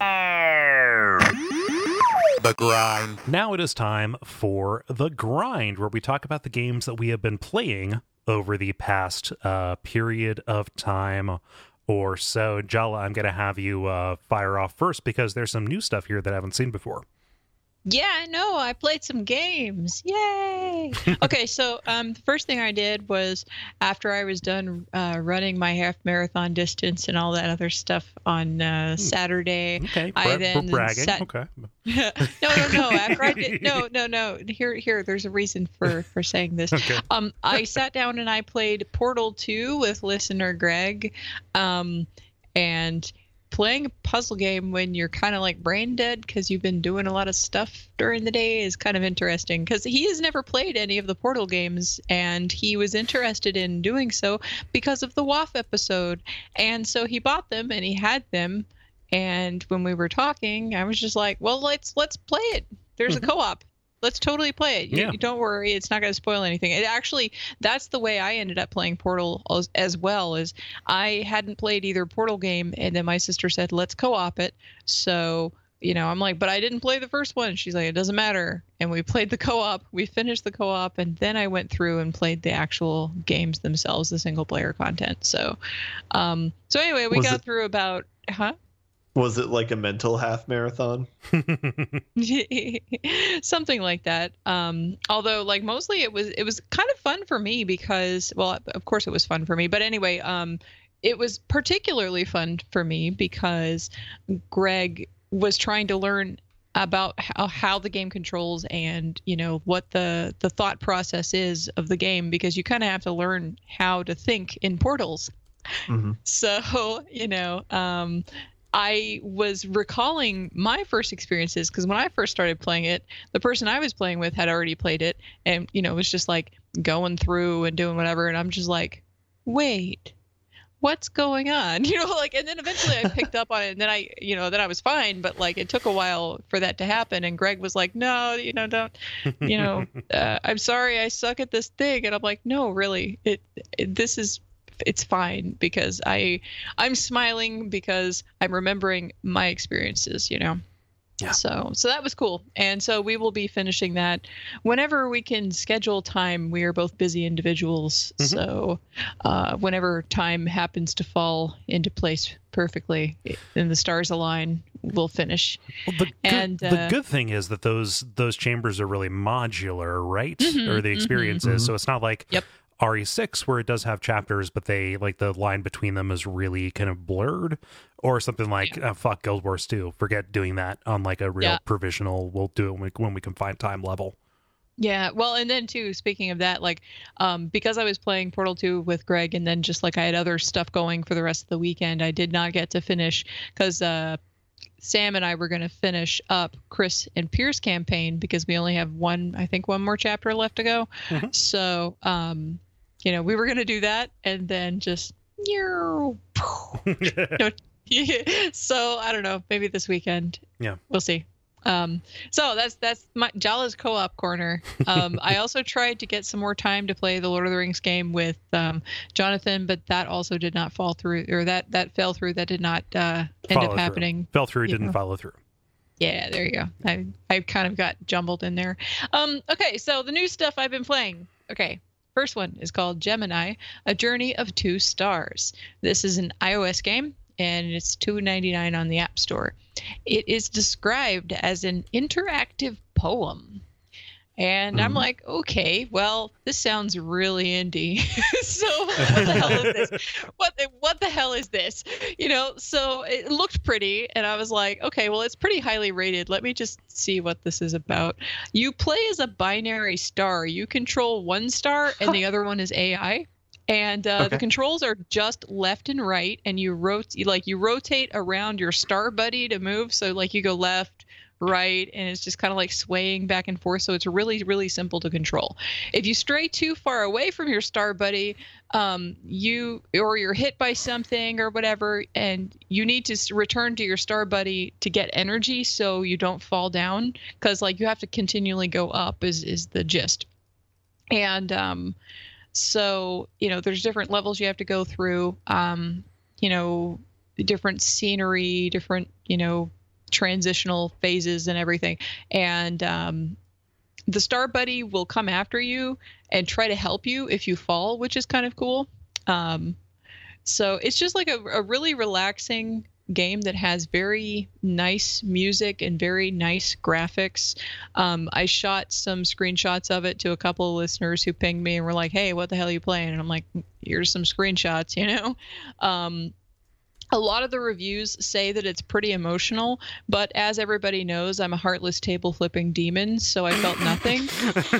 The grind. Now it is time for the grind, where we talk about the games that we have been playing over the past uh, period of time or so. Jala, I'm going to have you uh, fire off first because there's some new stuff here that I haven't seen before. Yeah, I know. I played some games. Yay! Okay, so um, the first thing I did was after I was done uh, running my half marathon distance and all that other stuff on uh, Saturday. Okay, I bra- then bragging. sat- Okay. no, no, no. After I did, no, no, no. Here, here. There's a reason for for saying this. Okay. Um, I sat down and I played Portal two with listener Greg, um, and playing a puzzle game when you're kind of like brain dead because you've been doing a lot of stuff during the day is kind of interesting, because he has never played any of the Portal games and he was interested in doing so because of the W A F episode, and so he bought them and he had them, and when we were talking I was just like, well, let's let's play it. There's mm-hmm. a co-op. Let's totally play it. You, yeah. you don't worry. It's not going to spoil anything. It actually, that's the way I ended up playing Portal as, as well. Is I hadn't played either Portal game, and then my sister said, let's co-op it. So, you know, I'm like, but I didn't play the first one. She's like, it doesn't matter. And we played the co-op. We finished the co-op, and then I went through and played the actual games themselves, the single player content. So, um, so anyway, we Was got it- through about, huh? Was it like a mental half marathon? Something like that. Um, although, like, mostly it was it was kind of fun for me because, well, of course it was fun for me. But anyway, um, it was particularly fun for me because Greg was trying to learn about how, how the game controls and, you know, what the the thought process is of the game, because you kind of have to learn how to think in Portals. Mm-hmm. So, you know, um, I was recalling my first experiences because when I first started playing it, the person I was playing with had already played it and, you know, was just like going through and doing whatever. And I'm just like, wait, what's going on? You know, like, and then eventually I picked up on it, and then I, you know, then I was fine. But like, it took a while for that to happen. And Greg was like, no, you know, don't, you know, uh, I'm sorry, I suck at this thing. And I'm like, no, really, it, it this is. It's fine because I I'm smiling because I'm remembering my experiences, you know. Yeah. So so that was cool. And so we will be finishing that whenever we can schedule time. We are both busy individuals. Mm-hmm. So uh, whenever time happens to fall into place perfectly and the stars align, we'll finish. Well, the, and good, uh, the good thing is that those those chambers are really modular, right? Mm-hmm, or the experiences. mm-hmm. So it's not like Yep. R E six where it does have chapters, but they like the line between them is really kind of blurred, or something like yeah. uh, fuck Guild Wars two. Forget doing that on like a real yeah. provisional. We'll do it when we, when we can find time level. Yeah, well, and then too, speaking of that, like, um, because I was playing Portal two with Greg, and then just like I had other stuff going for the rest of the weekend, I did not get to finish because uh, Sam and I were going to finish up Chris and Pier's campaign because we only have one, I think one more chapter left to go. Mm-hmm. So, um, you know, we were going to do that and then just, no, so I don't know, maybe this weekend. Yeah. We'll see. Um, so that's that's my Jala's co-op corner. Um, I also tried to get some more time to play the Lord of the Rings game with um, Jonathan, but that also did not fall through, or that that fell through. That did not uh, end follow up happening. Through. Fell through, you didn't know. follow through. Yeah, there you go. I I kind of got jumbled in there. Um, okay, so the new stuff I've been playing. Okay, first one is called Gemini: A Journey of Two Stars. This is an iOS game, and it's two ninety-nine on the App Store. It is described as an interactive poem. And mm. I'm like, okay, well, this sounds really indie. So what the hell is this? What the, what the hell is this? You know, so it looked pretty. And I was like, okay, well, it's pretty highly rated. Let me just see what this is about. You play as a binary star. You control one star and the other one is A I. And uh, okay. the controls are just left and right, and you rotate like you rotate around your star buddy to move. So like you go left, right, and it's just kind of like swaying back and forth. So it's really, really simple to control. If you stray too far away from your star buddy, um, you or you're hit by something or whatever, and you need to return to your star buddy to get energy so you don't fall down, because like you have to continually go up. Is is the gist, and um. So, you know, there's different levels you have to go through, um, you know, different scenery, different, you know, transitional phases and everything. And um, the Star Buddy will come after you and try to help you if you fall, which is kind of cool. Um, so it's just like a, a really relaxing game that has very nice music and very nice graphics. Um, I shot some screenshots of it to a couple of listeners who pinged me and were like, hey, what the hell are you playing? And I'm like, here's some screenshots, you know? Um, a lot of the reviews say that it's pretty emotional, but as everybody knows, I'm a heartless table flipping demon, so I felt nothing.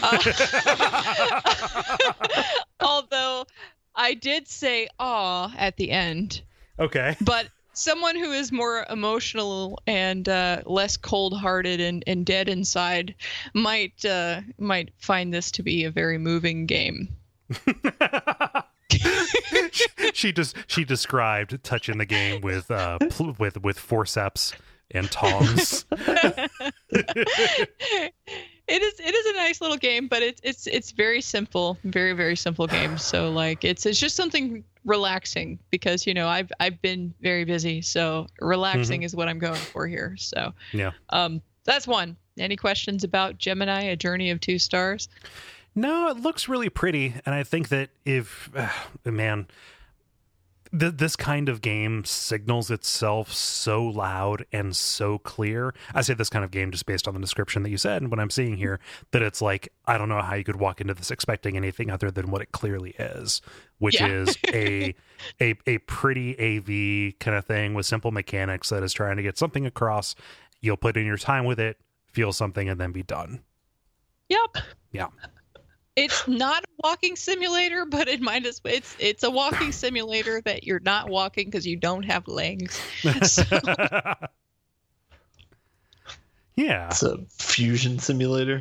uh, although I did say aw at the end. Okay. But someone who is more emotional and uh, less cold-hearted and, and dead inside might uh, might find this to be a very moving game. she just she described touching the game with uh pl- with with forceps and tongs. It is it is a nice little game, but it's it's it's very simple, very very simple game. So like it's it's just something relaxing because you know I've I've been very busy, so relaxing mm-hmm. is what I'm going for here. So yeah, um, that's one. Any questions about Gemini: A Journey of Two Stars? No, it looks really pretty, and I think that if uh, man. Th- this kind of game signals itself so loud and so clear. I say this kind of game just based on the description that you said and what I'm seeing here, that it's like, I don't know how you could walk into this expecting anything other than what it clearly is, which yeah. is a, a a pretty A V kind of thing with simple mechanics that is trying to get something across. You'll put in your time with it, feel something, and then be done. Yep. Yeah. It's not a walking simulator, but it might as it's it's a walking simulator that you're not walking because you don't have legs. So. Yeah, it's a fusion simulator.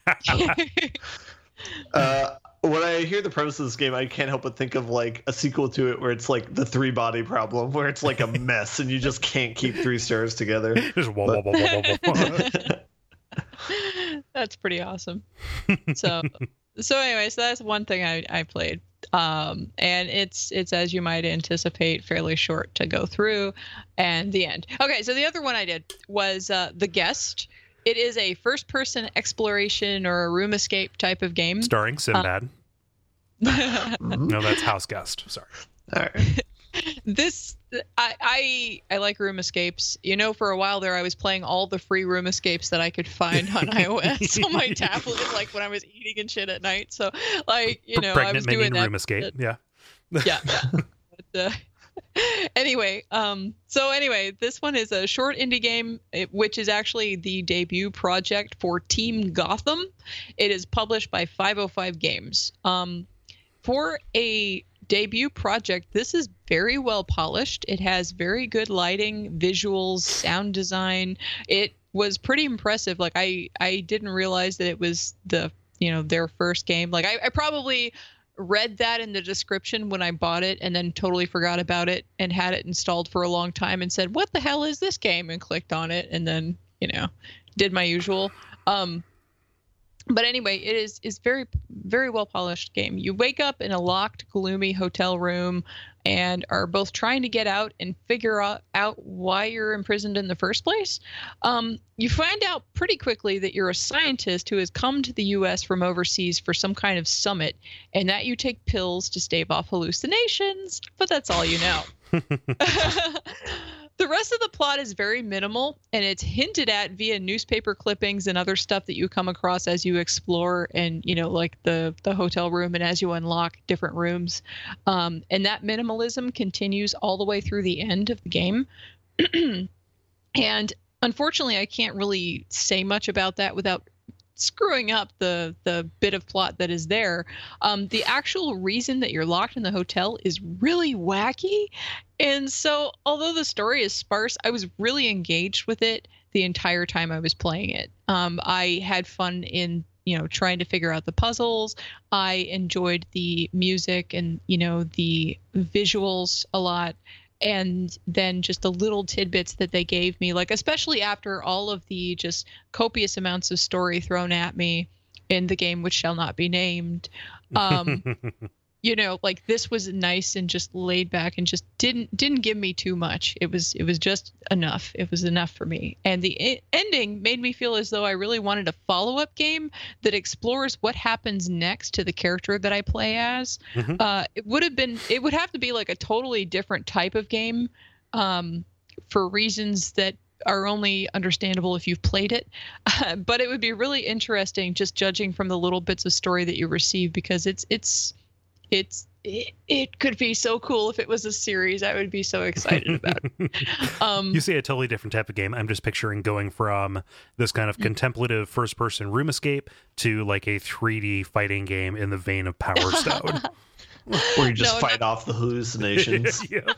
uh, when I hear the premise of this game, I can't help but think of like a sequel to it where it's like the three body problem, where it's like a mess and you just can't keep three stars together. Just whoa, whoa, whoa, whoa, whoa, whoa. That's pretty awesome. So. So anyway, so that's one thing I, I played. Um, and it's, it's, as you might anticipate, fairly short to go through and the end. Okay, so the other one I did was uh, The Guest. It is a first-person exploration or a room escape type of game. Starring Sinbad. Uh, no, that's House Guest. Sorry. All right. This I, I I like room escapes. You know, for a while there, I was playing all the free room escapes that I could find on iOS on my tablet, like when I was eating and shit at night. So, like, you know, Pregnant I was doing that. Room escape. Yeah. Yeah. yeah. But, uh, anyway, um, so anyway, this one is a short indie game, which is actually the debut project for Team Gotham. It is published by five oh five Games. Um, for a debut project, this is very well polished. It has very good lighting, visuals, sound design. It was pretty impressive. Like I, I didn't realize that it was the, you know, their first game. Like I, I probably read that in the description when I bought it and then totally forgot about it and had it installed for a long time and said, what the hell is this game? And clicked on it and then, you know, did my usual. Um, But anyway, it is is very, very well polished game. You wake up in a locked, gloomy hotel room and are both trying to get out and figure out, out why you're imprisoned in the first place. Um, you find out pretty quickly that you're a scientist who has come to the U S from overseas for some kind of summit, and that you take pills to stave off hallucinations, but that's all you know. The rest of the plot is very minimal, and it's hinted at via newspaper clippings and other stuff that you come across as you explore and, you know, like the, the hotel room and as you unlock different rooms. Um, and that minimalism continues all the way through the end of the game. And unfortunately, I can't really say much about that without screwing up the the bit of plot that is there. Um, the actual reason that you're locked in the hotel is really wacky. And so although the story is sparse, I was really engaged with it the entire time I was playing it. Um, I had fun in, you know, trying to figure out the puzzles. I enjoyed the music and, you know, the visuals a lot. And then just the little tidbits that they gave me, like especially after all of the just copious amounts of story thrown at me in the game which shall not be named. Um, you know, like this was nice and just laid back and just didn't didn't give me too much. It was it was just enough. It was enough for me. And the I- ending made me feel as though I really wanted a follow-up game that explores what happens next to the character that I play as. Mm-hmm. Uh, it would have been it would have to be like a totally different type of game um, for reasons that are only understandable if you've played it. Uh, but it would be really interesting just judging from the little bits of story that you receive, because it's it's It's it, it could be so cool if it was a series. I would be so excited about it. Um, you say a totally different type of game. I'm just picturing going from this kind of contemplative first-person room escape to like a three D fighting game in the vein of Power Stone. Where you just no, fight not... off the hallucinations. Yep.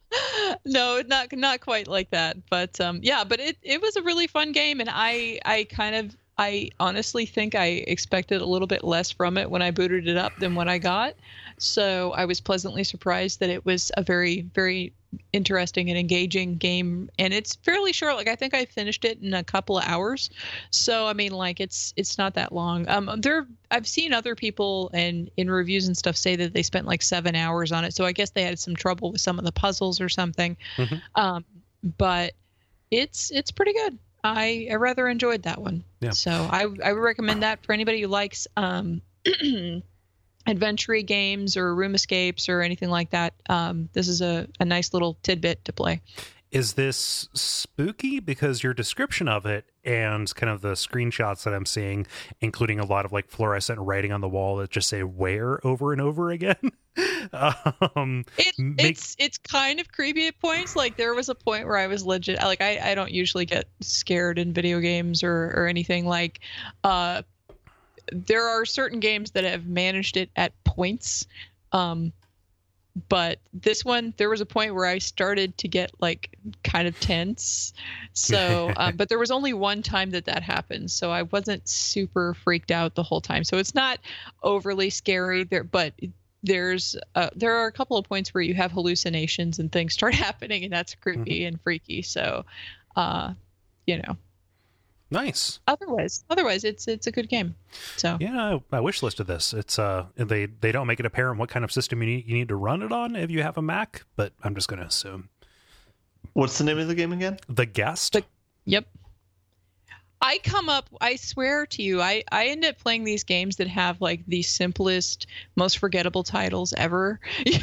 No, not not quite like that. But um, yeah, but it, it was a really fun game, and I I kind of I honestly think I expected a little bit less from it when I booted it up than what I got. So I was pleasantly surprised that it was a very, very interesting and engaging game. And it's fairly short. Like I think I finished it in a couple of hours. So I mean, like it's it's not that long. Um, there I've seen other people and in reviews and stuff say that they spent like seven hours on it. So I guess they had some trouble with some of the puzzles or something. Mm-hmm. Um, but it's it's pretty good. I, I rather enjoyed that one. Yeah. So I I would recommend that for anybody who likes um, adventure games or room escapes or anything like that. Um, this is a, a nice little tidbit to play. Is this spooky? Because your description of it and kind of the screenshots that I'm seeing, including a lot of like fluorescent writing on the wall that just say "where" over and over again. um, it, make... It's it's kind of creepy at points. Like there was a point where I was legit. Like I, I don't usually get scared in video games or or anything. Like uh, there are certain games that have managed it at points. Um, But this one, there was a point where I started to get like kind of tense. So, um, but there was only one time that that happened. So I wasn't super freaked out the whole time. So it's not overly scary there, but there's, uh, there are a couple of points where you have hallucinations and things start happening, and that's creepy mm-hmm. and freaky. So, uh, you know. Nice. Otherwise, otherwise, it's it's a good game. So yeah, I, I wish listed this. It's uh, they they don't make it apparent what kind of system you need you need to run it on if you have a Mac, but I'm just going to assume. What's the name of the game again? The Guest. The, yep. I come up. I swear to you, I I end up playing these games that have like the simplest, most forgettable titles ever.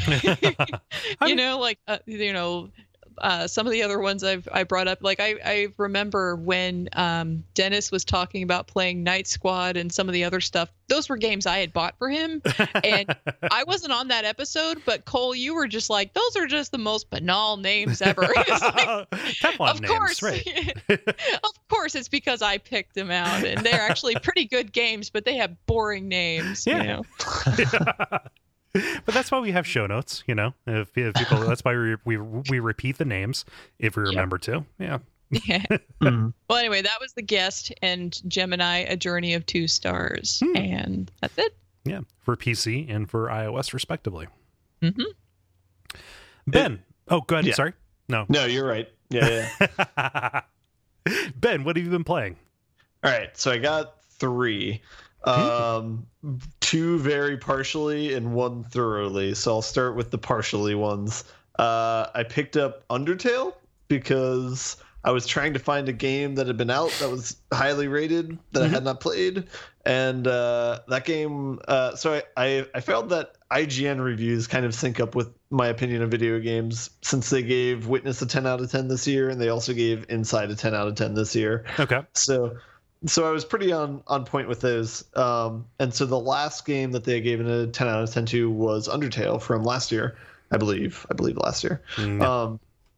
you know, like uh, you know. Uh, some of the other ones I've I brought up, like I, I remember when um, Dennis was talking about playing Night Squad and some of the other stuff. Those were games I had bought for him, and I wasn't on that episode. But Cole, you were just like, those are just the most banal names ever. Like, of names, course, right? Of course, it's because I picked them out, and they're actually pretty good games, but they have boring names. Yeah. You know? But that's why we have show notes, you know. If, if people, that's why we, we we repeat the names if we remember yep. to. Yeah. Yeah. mm-hmm. Well, anyway, that was the guest and Gemini, A Journey of Two Stars, hmm. and that's it. Yeah, for P C and for iOS, respectively. Mm-hmm. Ben, it, oh, go ahead. Yeah. Sorry, no, no, you're right. Yeah, yeah. Ben, what have you been playing? All right, so I got three. Um, two very partially and one thoroughly. So I'll start with the partially ones. Uh, I picked up Undertale because I was trying to find a game that had been out that was highly rated that mm-hmm. I had not played, and uh, that game. Uh, so I, I I found that I G N reviews kind of sync up with my opinion of video games, since they gave Witness a ten out of ten this year, and they also gave Inside a ten out of ten this year. Okay. So. So I was pretty on, on point with those. Um, and so the last game that they gave it a ten out of ten to was Undertale from last year, I believe. I believe last year. Mm. Um,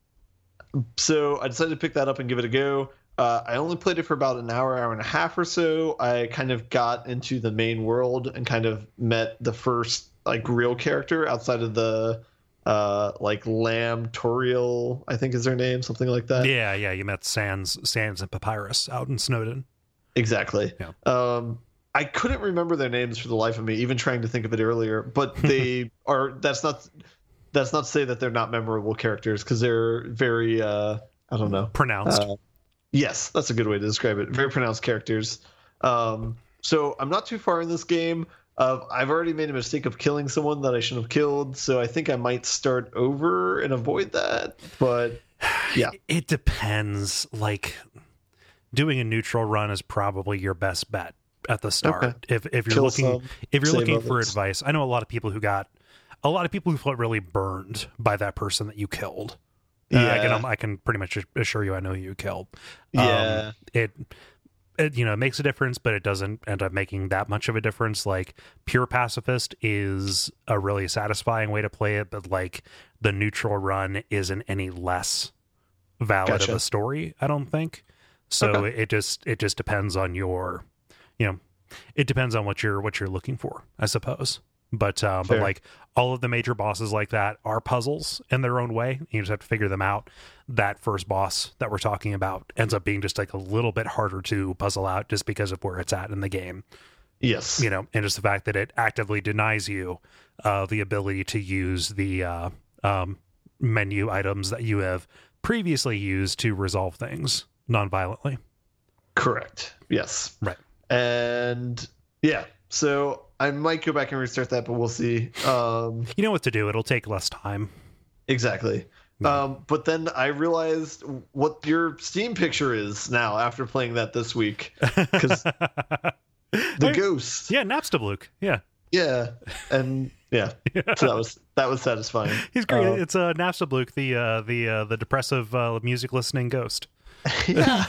so I decided to pick that up and give it a go. Uh, I only played it for about an hour, hour and a half or so. I kind of got into the main world and kind of met the first like real character outside of the uh, like Lamb Toriel, I think is their name, something like that. Yeah, yeah. You met Sans, Sans and Papyrus out in Snowdin. Exactly. Yeah. Um, I couldn't remember their names for the life of me, even trying to think of it earlier. But they are. That's not. That's not to say that they're not memorable characters, because they're very. Uh, I don't know. Pronounced. Uh, yes, that's a good way to describe it. Very pronounced characters. Um, so I'm not too far in this game. Uh, I've already made a mistake of killing someone that I shouldn't have killed, so I think I might start over and avoid that. But yeah, it depends. Like. Doing a neutral run is probably your best bet at the start. Okay. If if you're Kill looking some, if you're looking for others. advice, I know a lot of people who got a lot of people who felt really burned by that person that you killed. Yeah, uh, I can I can pretty much assure you I know who you killed. Yeah, um, it it you know makes a difference, but it doesn't end up making that much of a difference. Like pure pacifist is a really satisfying way to play it, but like the neutral run isn't any less valid gotcha. of a story, I don't think. So okay. it just it just depends on your, you know, it depends on what you're what you're looking for, I suppose. But uh, but like all of the major bosses like that are puzzles in their own way. You just have to figure them out. That first boss that we're talking about ends up being just like a little bit harder to puzzle out just because of where it's at in the game. Yes, you know, and just the fact that it actively denies you uh, the ability to use the uh, um, menu items that you have previously used to resolve things non-violently. Correct. Yes. Right. And yeah, so I might go back and restart that, but we'll see. Um, you know what to do. It'll take less time. Exactly. Yeah. Um, but then I realized what your Steam picture is now after playing that this week. Because the I, ghost. Yeah, Napstablook. Yeah. Yeah. And yeah. yeah. So that was that was satisfying. He's great. Um, it's uh, Napstablook, the uh, the uh, the depressive uh, music listening ghost. Yeah.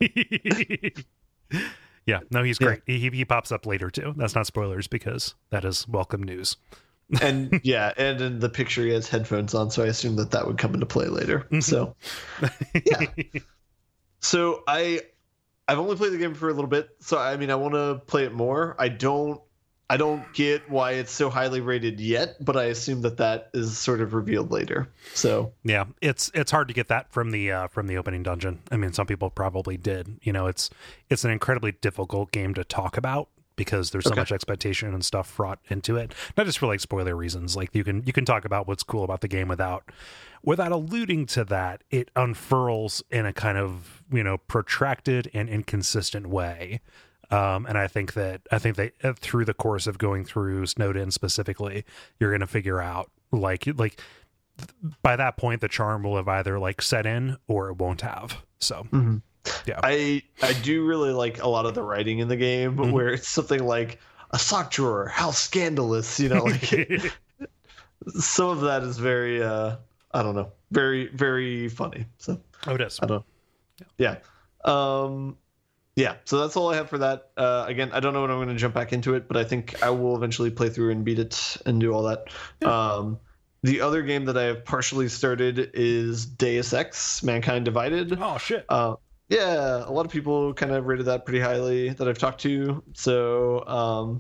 Yeah, no, he's great. Yeah. He he pops up later too. That's not spoilers because that is welcome news. And yeah, and in the picture he has headphones on, so I assume that that would come into play later. Mm-hmm. So yeah. So I I've only played the game for a little bit, so I mean I want to play it more. I don't I don't get why it's so highly rated yet, but I assume that that is sort of revealed later. So yeah, it's it's hard to get that from the uh, from the opening dungeon. I mean, some people probably did. You know, it's it's an incredibly difficult game to talk about because there's so okay. much expectation and stuff fraught into it. Not just for like spoiler reasons. Like you can you can talk about what's cool about the game without without alluding to that. It unfurls in a kind of, you know, protracted and inconsistent way. Um, and I think that I think that uh, through the course of going through Snowdin specifically, you're going to figure out like like th- by that point the charm will have either like set in or it won't have. So mm-hmm. yeah, I I do really like a lot of the writing in the game mm-hmm. where it's something like a sock drawer, how scandalous, you know, like some of that is very uh, I don't know, very very funny. So oh, it is. I don't know. Yeah. yeah. Um. Yeah, so that's all I have for that. Uh, again, I don't know when I'm going to jump back into it, but I think I will eventually play through and beat it and do all that. Yeah. Um, the other game that I have partially started is Deus Ex: Mankind Divided. Oh, shit. Uh, yeah, a lot of people kind of rated that pretty highly that I've talked to. So, um,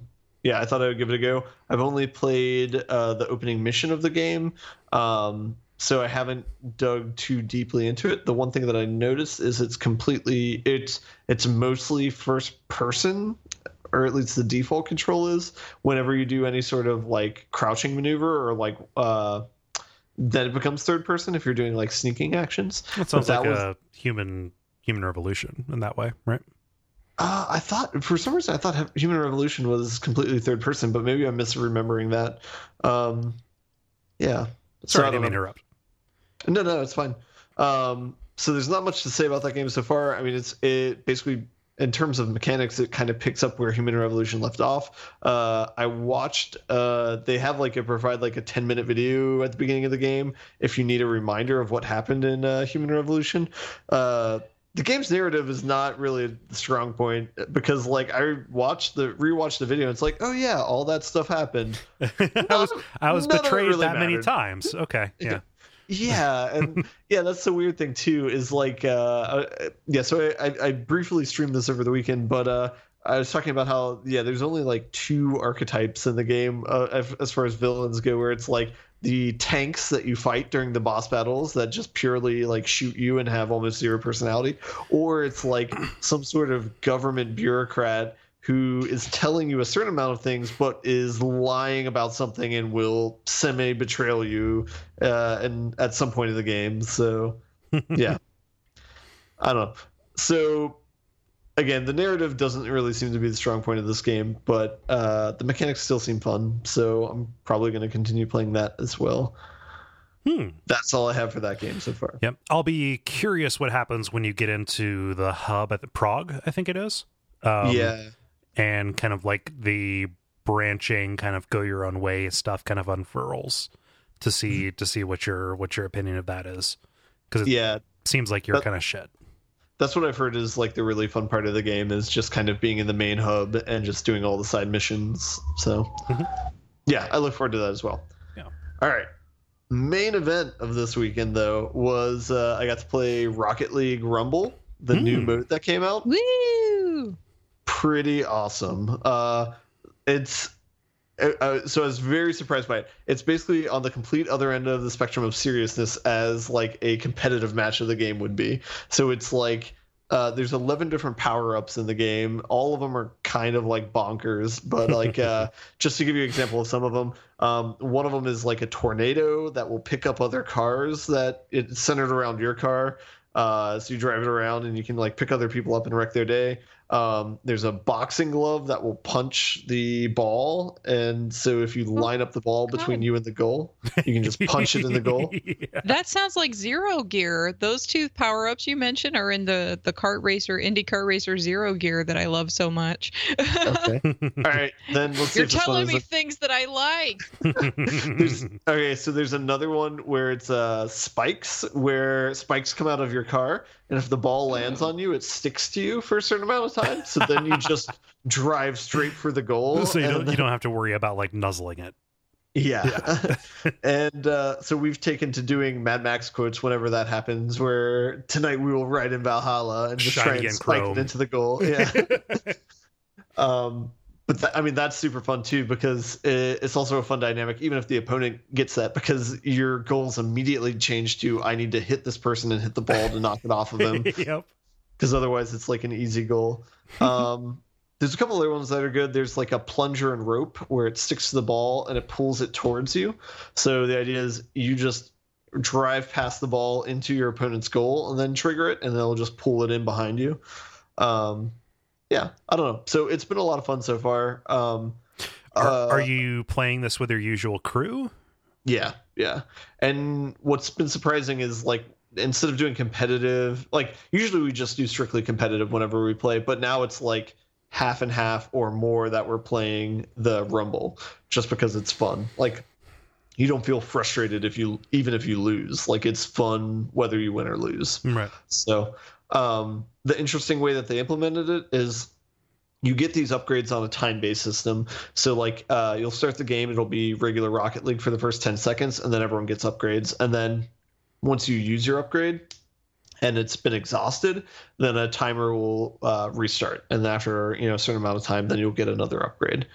yeah, I thought I would give it a go. I've only played uh, the opening mission of the game, um, so I haven't dug too deeply into it. The one thing that I noticed is it's completely it's it's mostly first person, or at least the default control is. Whenever you do any sort of like crouching maneuver or like uh, then it becomes third person if you're doing like sneaking actions. That sounds that like was, a human human revolution in that way, right? Uh, I thought for some reason I thought Human Revolution was completely third person, but maybe I'm misremembering that. Um, yeah. Sorry, so I didn't interrupt. No, no, it's fine. Um, so there's not much to say about that game so far. I mean, it's it basically in terms of mechanics, it kind of picks up where Human Revolution left off. Uh, I watched. Uh, they have like a provide like a ten minute video at the beginning of the game if you need a reminder of what happened in uh, Human Revolution. Uh, The game's narrative is not really the strong point because, like, I watched the rewatched the video. And it's like, oh yeah, all that stuff happened. I was I was betrayed really that mattered. many times. Okay, yeah, yeah, and yeah, that's the weird thing too. Is like, uh, uh yeah. So I, I I briefly streamed this over the weekend, but uh, I was talking about how yeah, there's only like two archetypes in the game uh, as, as far as villains go, where it's like the tanks that you fight during the boss battles that just purely like shoot you and have almost zero personality, or it's like some sort of government bureaucrat who is telling you a certain amount of things but is lying about something and will semi betrayal you uh, and at some point in the game. So yeah, I don't know. So again, the narrative doesn't really seem to be the strong point of this game, but uh, the mechanics still seem fun, so I'm probably going to continue playing that as well. Hmm. That's all I have for that game so far. Yep. I'll be curious what happens when you get into the hub at the Prague, I think it is. Um, yeah. And kind of like the branching, kind of go your own way stuff kind of unfurls to see to see what your what your opinion of that is. Because it yeah. seems like you're That- kind of shit. That's what I've heard is like the really fun part of the game is just kind of being in the main hub and just doing all the side missions. So Mm-hmm. yeah, I look forward to that as well. Yeah. All right. Main event of this weekend though was uh, I got to play Rocket League Rumble, the Mm. new mode that came out. Woo! Pretty awesome. Uh, it's uh, so I was very surprised by it. It's basically on the complete other end of the spectrum of seriousness as like a competitive match of the game would be. So it's like uh, there's eleven different power-ups in the game. All of them are kind of like bonkers, but like uh, just to give you an example of some of them, um, one of them is like a tornado that will pick up other cars that it's centered around your car. Uh, so you drive it around and you can like pick other people up and wreck their day. Um, there's a boxing glove that will punch the ball, and so if you line up the ball between you and the goal, you can just punch it in the goal. Yeah. That sounds like Zero Gear. Those two power-ups you mentioned are in the the kart racer, Indy Kart Racer Zero Gear that I love so much. Okay. All right, then let's see You're if this one telling is me a- things that I like. There's, okay, so there's another one where it's uh, spikes, where spikes come out of your car, and if the ball lands on you, it sticks to you for a certain amount of time. So then you just drive straight for the goal. So you and don't, then- you don't have to worry about like nuzzling it. Yeah. and uh, so we've taken to doing Mad Max quotes whenever that happens, where tonight we will ride in Valhalla and just try Shiny and and spike chrome. it into the goal. Yeah. um, but th- I mean, that's super fun too, because it, it's also a fun dynamic, even if the opponent gets that, because your goals immediately change to, I need to hit this person and hit the ball to knock it off of him. Yep. Because otherwise it's like an easy goal. Um, there's a couple other ones that are good. There's like a plunger and rope where it sticks to the ball and it pulls it towards you. So the idea is you just drive past the ball into your opponent's goal and then trigger it, and they'll just pull it in behind you. Um, yeah, I don't know. So it's been a lot of fun so far. Um, Are, uh, are you playing this with your usual crew? Yeah, yeah. And what's been surprising is like instead of doing competitive, like usually we just do strictly competitive whenever we play, but now it's like half and half or more that we're playing the Rumble just because it's fun. Like you don't feel frustrated if you even if you lose. Like it's fun whether you win or lose. Right. So um, the interesting way that they implemented it is you get these upgrades on a time-based system. So like uh, you'll start the game, it'll be regular Rocket League for the first ten seconds, and then everyone gets upgrades. And then once you use your upgrade and it's been exhausted, then a timer will uh, restart. And after you know a certain amount of time, then you'll get another upgrade. Right.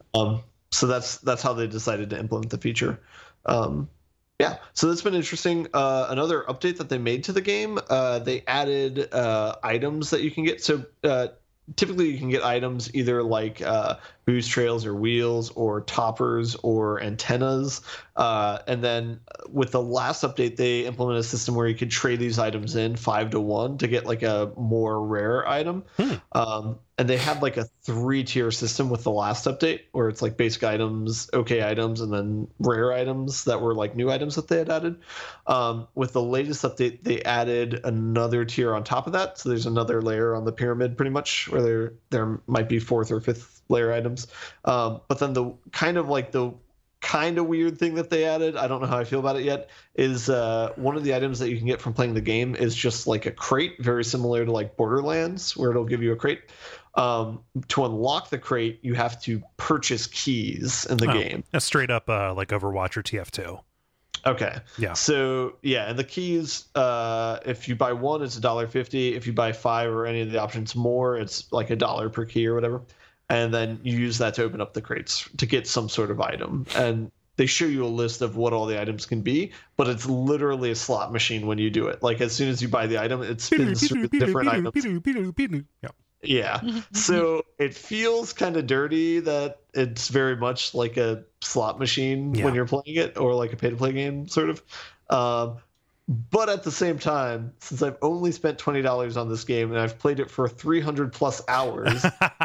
Um, so that's that's how they decided to implement the feature. Um, yeah, so that's been interesting. Uh, another update that they made to the game, uh, they added uh, items that you can get. So uh, typically you can get items either like uh, boost trails or wheels or toppers or antennas. Uh, and then with the last update, they implemented a system where you could trade these items in five to one to get like a more rare item. Hmm. Um, and they had like a three tier system with the last update where it's like basic items, okay items, and then rare items that were like new items that they had added. Um, with the latest update, they added another tier on top of that. So there's another layer on the pyramid pretty much where there, there might be fourth or fifth layer items. Um, but then the kind of like the kind of weird thing that they added, I don't know how I feel about it yet, is uh, one of the items that you can get from playing the game is just like a crate, very similar to like Borderlands, where it'll give you a crate. Um, to unlock the crate, you have to purchase keys in the oh, game. That's straight up uh, like Overwatch or T F two. Okay. Yeah. So yeah, and the keys, uh, if you buy one, it's a dollar fifty. If you buy five or any of the options more, it's like a dollar per key or whatever. And then you use that to open up the crates to get some sort of item. And they show you a list of what all the items can be, but it's literally a slot machine when you do it. Like as soon as you buy the item, it spins through different items. Yeah. Yeah. So it feels kind of dirty that it's very much like a slot machine yeah. when you're playing it, or like a pay to play game sort of. Um, but at the same time, since I've only spent twenty dollars on this game and I've played it for three hundred plus hours,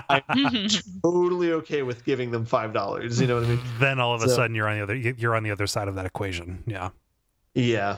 I'm totally okay with giving them five dollars. You know what I mean? Then all of a so, sudden you're on the other, you're on the other side of that equation. Yeah. Yeah.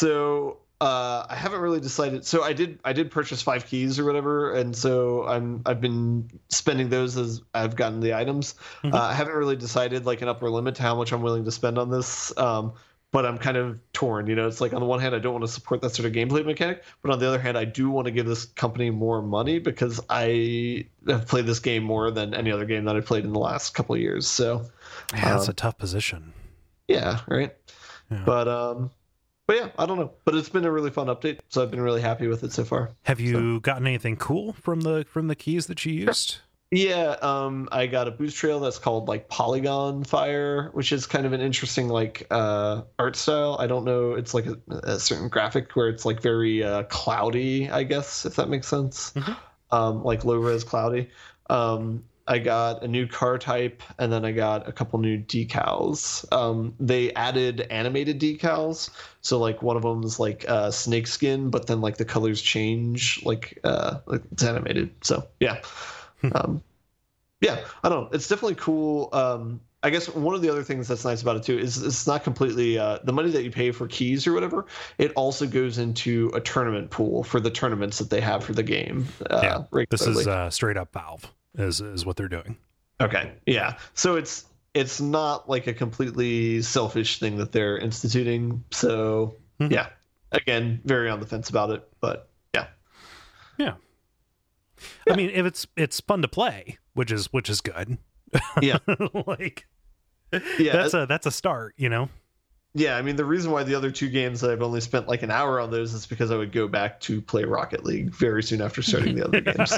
So Uh, I haven't really decided. So I did. I did purchase five keys or whatever, and so I'm. I've been spending those as I've gotten the items. Mm-hmm. Uh, I haven't really decided like an upper limit to how much I'm willing to spend on this. Um, but I'm kind of torn. You know, it's like on the one hand, I don't want to support that sort of gameplay mechanic, but on the other hand, I do want to give this company more money because I have played this game more than any other game that I've played in the last couple of years. So yeah, that's um, a tough position. Yeah. Right. Yeah. But um. But yeah, I don't know. But it's been a really fun update, so I've been really happy with it so far. Have you so. gotten anything cool from the from the keys that you used? Yeah, um, I got a boost trail that's called like Polygon Fire, which is kind of an interesting like uh, art style. I don't know. It's like a, a certain graphic where it's like very uh, cloudy, I guess, if that makes sense. Mm-hmm. Um, like low res cloudy. Um, I got a new car type, and then I got a couple new decals. Um, they added animated decals, so like one of them is like uh, snake skin, but then like the colors change, like uh, like it's animated. So yeah, um, yeah, I don't know. It's definitely cool. Um, I guess one of the other things that's nice about it too is it's not completely uh, the money that you pay for keys or whatever. It also goes into a tournament pool for the tournaments that they have for the game. Uh, yeah, regularly. This is uh, straight up Valve. Is is what they're doing. Okay, yeah. So it's it's not like a completely selfish thing that they're instituting. So mm-hmm. yeah, again, very on the fence about it, but yeah, yeah. yeah. I mean, if it's it's fun to play, which is which is good. Yeah, like yeah, that's a that's a start, you know. Yeah, I mean, the reason why the other two games that I've only spent like an hour on those is because I would go back to play Rocket League very soon after starting the other games.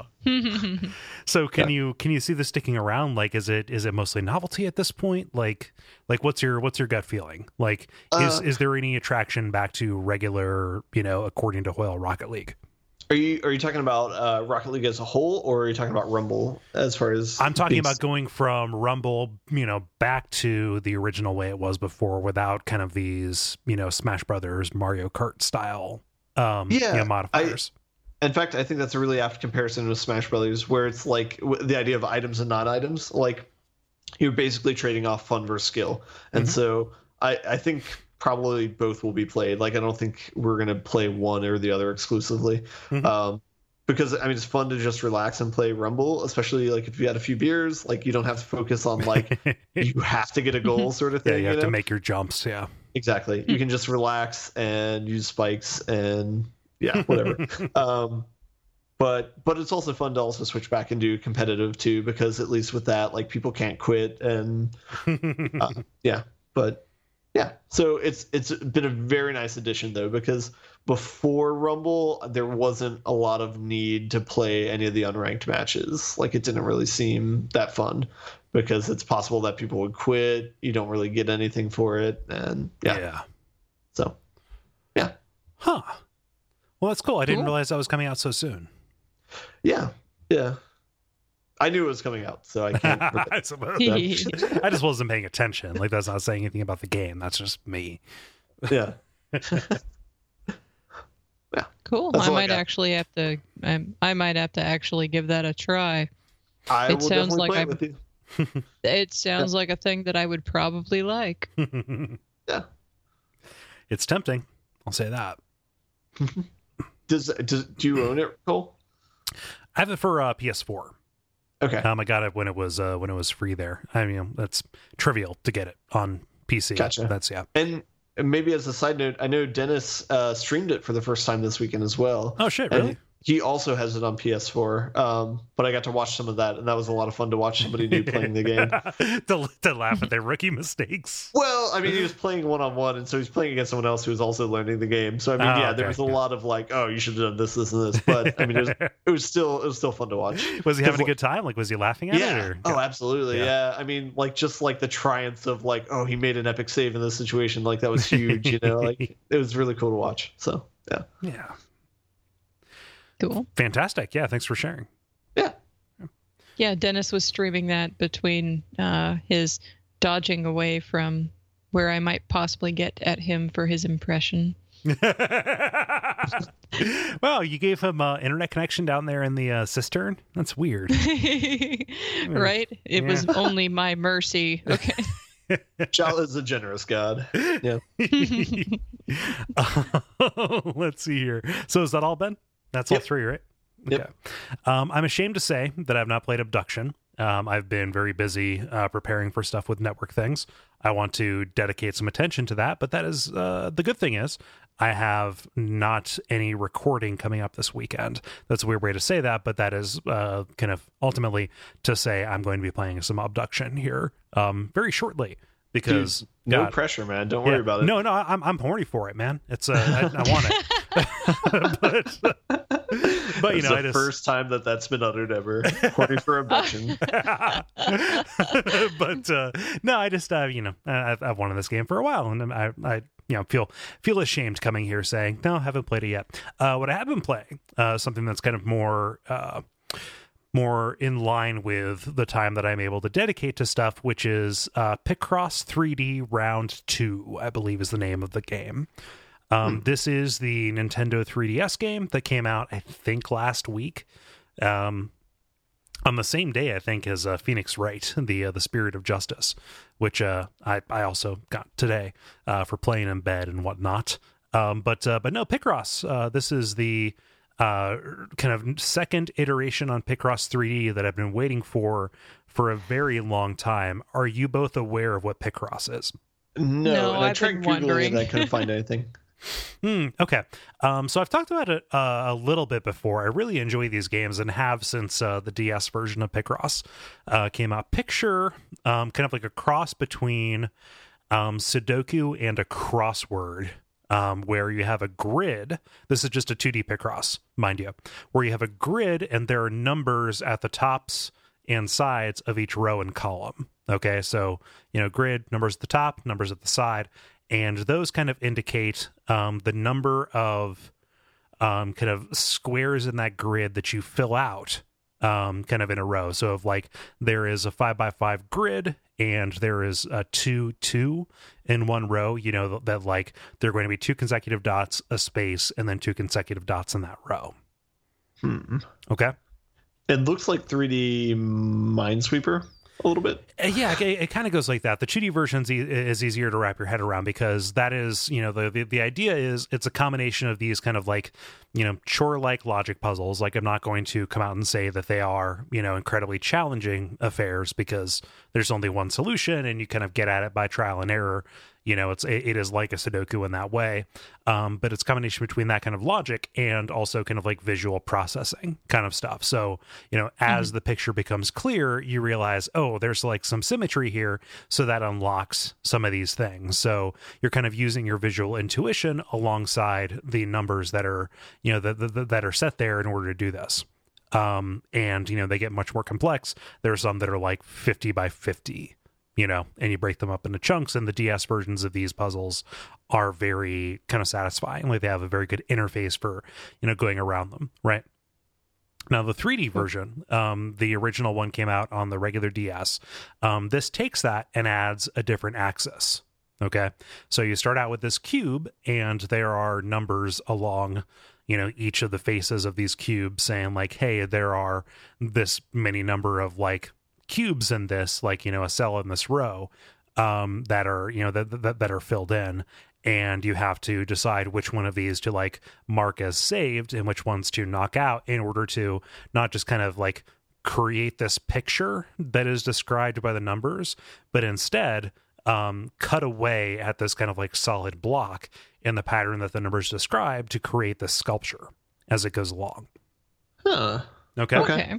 So, so can yeah. you can you see this sticking around? Like, is it is it mostly novelty at this point? Like, like what's your what's your gut feeling? Like, is uh, is there any attraction back to regular, you know, according to Hoyle, Rocket League? Are you are you talking about uh, Rocket League as a whole, or are you talking about Rumble as far as? I'm talking being... about going from Rumble, you know, back to the original way it was before, without kind of these, you know, Smash Brothers, Mario Kart style, um, yeah, you know, modifiers. I, in fact, I think that's a really apt comparison with Smash Brothers, where it's like the idea of items and non-items. Like you're basically trading off fun versus skill, and mm-hmm. so I I think. Probably both will be played. Like I don't think we're gonna play one or the other exclusively, mm-hmm. um, because I mean it's fun to just relax and play Rumble, especially like if you had a few beers. Like you don't have to focus on like you have to get a goal sort of thing. Yeah, you have you know? to make your jumps. Yeah, exactly. Mm-hmm. You can just relax and use spikes and yeah, whatever. um, but but it's also fun to also switch back and do competitive too, because at least with that, like people can't quit and uh, yeah, but. Yeah, Yeah, so it's it's been a very nice addition though, because before Rumble there wasn't a lot of need to play any of the unranked matches. Like, it didn't really seem that fun because it's possible that people would quit. You don't really get anything for it, and yeah, yeah. So yeah, huh. Well, that's cool. I didn't Cool. realize that was coming out so soon. yeah, yeah. I knew it was coming out, so I can't. I suppose. I just wasn't paying attention. Like, that's not saying anything about the game. That's just me. Yeah. Cool. That's I all I might got. actually have to. I, I might have to actually give that a try. I It will sounds definitely like play I'm- it with you. It sounds like a thing that I would probably like. Yeah. It's tempting. I'll say that. Does does do you own it, Cole? I have it for uh, P S four. Okay. Um, I got it when it was uh, when it was free there. I mean, that's trivial to get it on P C. Gotcha. That's yeah. And maybe as a side note, I know Dennis uh, streamed it for the first time this weekend as well. Oh shit! And Really? he also has it on P S four. Um, but I got to watch some of that, and that was a lot of fun to watch somebody new playing the game. to, to laugh at their rookie mistakes. Well, I mean, he was playing one on one, and so he's playing against someone else who was also learning the game. So I mean, Oh, yeah, okay. there was a Yeah. lot of like, oh, you should have done this, this, and this. But I mean, it was, it was still it was still fun to watch. Was he having a Because, good time? Like, was he laughing at Yeah. it? Or? Oh, absolutely. Yeah. Yeah. I mean, like, just like the triumphs of like, oh, he made an epic save in this situation. Like, that was huge. You know, like it was really cool to watch. So yeah. Yeah. Cool. Fantastic. Yeah. Thanks for sharing. Yeah. Yeah, Dennis was streaming that between uh, his dodging away from where I might possibly get at him for his impression. Well, you gave him uh, internet connection down there in the uh, cistern. That's weird. Right? It was only my mercy. Okay. Jal is a generous god. Yeah. Uh, let's see here. So is that all, Ben? That's all Yep. three, right? Yep. Okay. Um, I'm ashamed to say that I've not played Abduction. Um, I've been very busy uh, preparing for stuff with network things. I want to dedicate some attention to that, but that is uh, the good thing is I have not any recording coming up this weekend. That's a weird way to say that, but that is uh, kind of ultimately to say I'm going to be playing some Abduction here um, very shortly because Dude, no God, pressure, man. Don't worry yeah. about it. No, no, I'm I'm horny for it, man. It's uh, I, I want it. but but you It's know, the I just first time that that's been uttered ever. Horny for abduction. but uh, no, I just uh, you know I've, I've wanted this game for a while, and I I you know feel feel ashamed coming here saying no, I haven't played it yet. Uh, what I have been playing, uh, something that's kind of more. Uh, more in line with the time that I'm able to dedicate to stuff, which is uh, Picross three D Round two, I believe is the name of the game. Um, hmm. This is the Nintendo three D S game that came out, I think, last week. Um, on the same day, I think, as uh, Phoenix Wright, the uh, the Spirit of Justice, which uh, I, I also got today uh, for playing in bed and whatnot. Um, but uh, but no, Picross, uh, this is the uh kind of second iteration on Picross three D that I've been waiting for for a very long time. Are you both aware of what Picross is? No, No, and I I've tried been googling wondering. it, I couldn't find anything. Hmm, okay. Um, so I've talked about it uh, a little bit before. I really enjoy these games and have since uh, the D S version of Picross uh, came out. Picture um, kind of like a cross between um, Sudoku and a crossword. Um, where you have a grid. This is just a two D Picross, mind you, where you have a grid and there are numbers at the tops and sides of each row and column. Okay, so, you know, grid, numbers at the top, numbers at the side, and those kind of indicate um, the number of um, kind of squares in that grid that you fill out um, kind of in a row. So if like there is a five by five grid and there is a two, two in one row, you know, that, that like there are going to be two consecutive dots, a space, and then two consecutive dots in that row. Hmm. Okay. It looks like three D Minesweeper a little bit. Uh, yeah, it, it kind of goes like that. The two D version e- is easier to wrap your head around because that is, you know, the, the the idea is it's a combination of these kind of like, you know, chore-like logic puzzles. Like, I'm not going to come out and say that they are, you know, incredibly challenging affairs because there's only one solution and you kind of get at it by trial and error. You know, it's it, it is like a Sudoku in that way, um, but it's a combination between that kind of logic and also kind of like visual processing kind of stuff. So, you know, as mm-hmm. the picture becomes clear, you realize, oh, oh, there's like some symmetry here, so that unlocks some of these things. So you're kind of using your visual intuition alongside the numbers that are, you know, that that, that are set there in order to do this. Um, and you know, they get much more complex. There are some that are like fifty by fifty, you know, and you break them up into chunks, and the D S versions of these puzzles are very kind of satisfying. Like they have a very good interface for, you know, going around them, right? Now, the three D version, um, the original one came out on the regular D S. Um, this takes that and adds a different axis, okay? So you start out with this cube, and there are numbers along, you know, each of the faces of these cubes saying like, hey, there are this many number of like cubes in this, like, you know, a cell in this row, um, that are, you know, that, that, that are filled in. And you have to decide which one of these to like mark as saved and which ones to knock out in order to not just kind of like create this picture that is described by the numbers, but instead um, cut away at this kind of like solid block in the pattern that the numbers describe to create this sculpture as it goes along. Huh. Okay. Okay.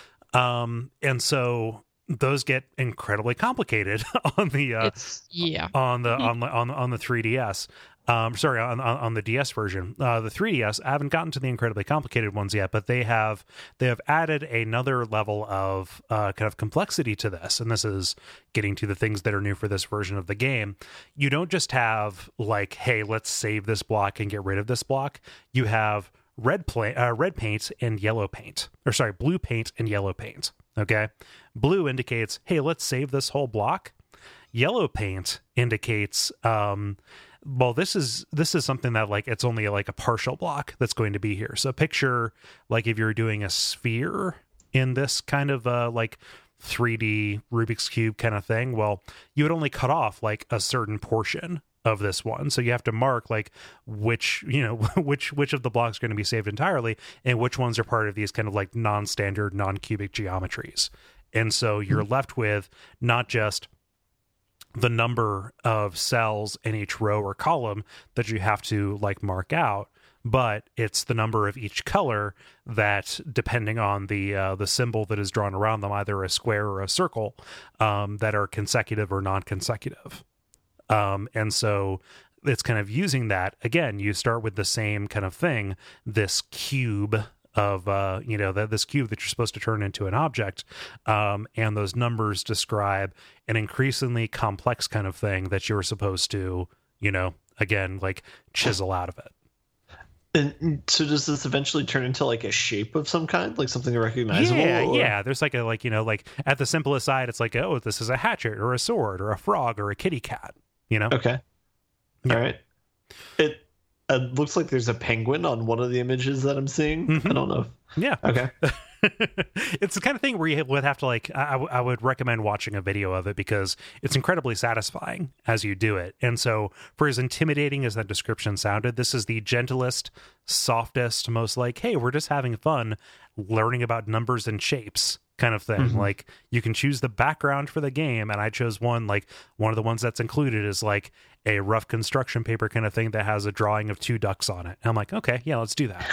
Um, and so those get incredibly complicated on the uh, It's, yeah. on the on the on the on the three D S. Um, sorry, on, on on the D S version. Uh, the three D S, I haven't gotten to the incredibly complicated ones yet, but they have they have added another level of uh, kind of complexity to this, and this is getting to the things that are new for this version of the game. You don't just have like, hey, let's save this block and get rid of this block. You have red play, uh, red paint and yellow paint, or sorry, blue paint and yellow paint. Okay, blue indicates, hey, let's save this whole block. Yellow paint indicates, um, well, this is this is something that like it's only like a partial block that's going to be here. So picture like if you're doing a sphere in this kind of uh, like three D Rubik's Cube kind of thing. Well, you would only cut off like a certain portion of this one, so you have to mark like which, you know, which which of the blocks are going to be saved entirely and which ones are part of these kind of like non-standard non-cubic geometries. And so you're mm-hmm. left with not just the number of cells in each row or column that you have to like mark out, but it's the number of each color that, depending on the uh, the symbol that is drawn around them, either a square or a circle, um, that are consecutive or non-consecutive. Um, and so it's kind of using that. Again, you start with the same kind of thing, this cube of, uh, you know, the, this cube that you're supposed to turn into an object. Um, and those numbers describe an increasingly complex kind of thing that you're supposed to, you know, again, like chisel out of it. And so does this eventually turn into like a shape of some kind, like something recognizable? Yeah, or? yeah. There's like a, like, you know, like at the simplest side, it's like, oh, this is a hatchet or a sword or a frog or a kitty cat. You know? Okay. Yeah. All right. It, it looks like there's a penguin on one of the images that I'm seeing. Mm-hmm. I don't know. Yeah. Okay. It's the kind of thing where you would have to like, I, I would recommend watching a video of it because it's incredibly satisfying as you do it. And so for as intimidating as that description sounded, this is the gentlest, softest, most like, hey, we're just having fun learning about numbers and shapes kind of thing. Mm-hmm. Like you can choose the background for the game, and I chose one, like one of the ones that's included is like a rough construction paper kind of thing that has a drawing of two ducks on it. And I'm like, okay, yeah, let's do that.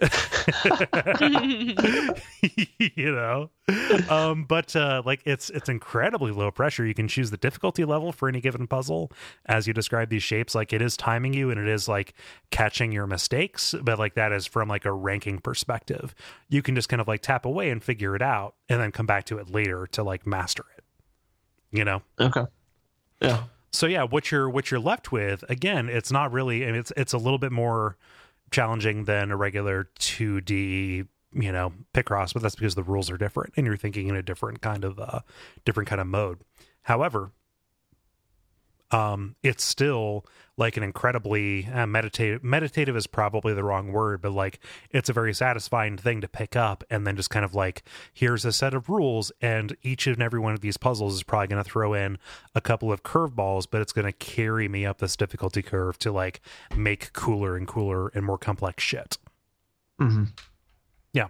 You know, um, but uh, like it's it's incredibly low pressure. You can choose the difficulty level for any given puzzle as you describe these shapes. Like it is timing you, and it is like catching your mistakes, but like that is from like a ranking perspective. You can just kind of like tap away and figure it out, and then come back to it later to like master it. You know? Okay. Yeah. So yeah, what you're what you're left with, again, it's not really, I mean, it's it's a little bit more challenging than a regular two D, you know, Picross, but that's because the rules are different and you're thinking in a different kind of uh different kind of mode. However, um it's still like an incredibly uh, meditative meditative is probably the wrong word, but like it's a very satisfying thing to pick up and then just kind of like, here's a set of rules, and each and every one of these puzzles is probably going to throw in a couple of curveballs, but it's going to carry me up this difficulty curve to like make cooler and cooler and more complex shit. Mm-hmm. Yeah.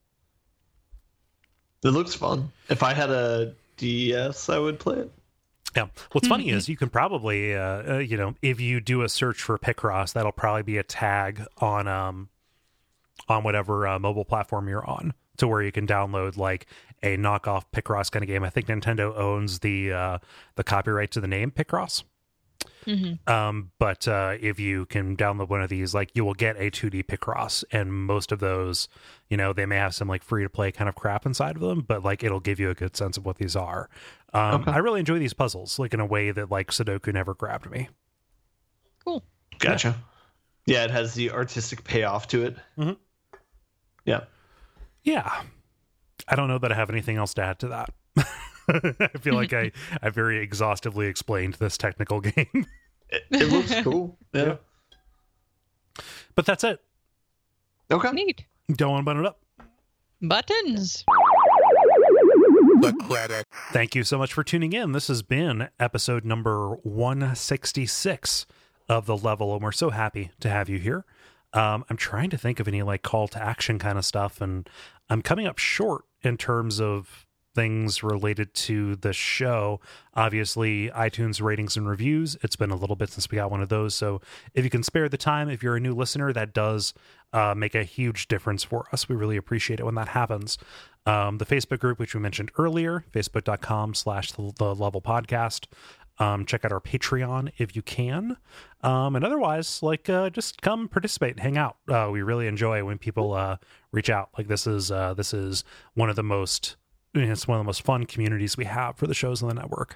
It looks fun. If I had a D S, I would play it. Yeah. What's funny is you can probably, uh, uh, you know, if you do a search for Picross, that'll probably be a tag on, um, on whatever uh, mobile platform you're on to where you can download like a knockoff Picross kind of game. I think Nintendo owns the uh, the copyright to the name Picross. Mm-hmm. Um, but uh, if you can download one of these, like you will get a two D Picross, and most of those, you know, they may have some like free to play kind of crap inside of them, but like it'll give you a good sense of what these are. Um, okay. I really enjoy these puzzles, like in a way that like Sudoku never grabbed me. Cool. Gotcha. Yeah, yeah, it has the artistic payoff to it. Mm-hmm. Yeah. Yeah. I don't know that I have anything else to add to that. I feel like I, I very exhaustively explained this technical game. it, it looks cool. Yeah. yeah. But that's it. Okay. Neat. Don't want to button it up. Buttons. The credit. Thank you so much for tuning in. This has been episode number one sixty-six of The Level, and we're so happy to have you here. Um, I'm trying to think of any like call to action kind of stuff, and I'm coming up short in terms of things related to the show. Obviously, iTunes ratings and reviews. It's been a little bit since we got one of those, so if you can spare the time, if you're a new listener, that does uh, make a huge difference for us. We really appreciate it when that happens. Um, the Facebook group, which we mentioned earlier, facebook.com slash the level podcast. Um, check out our Patreon if you can. Um, and otherwise, like, uh, just come participate, hang out. Uh, we really enjoy when people uh, reach out. Like this is uh, this is one of the most it's one of the most fun communities we have for the shows on the network.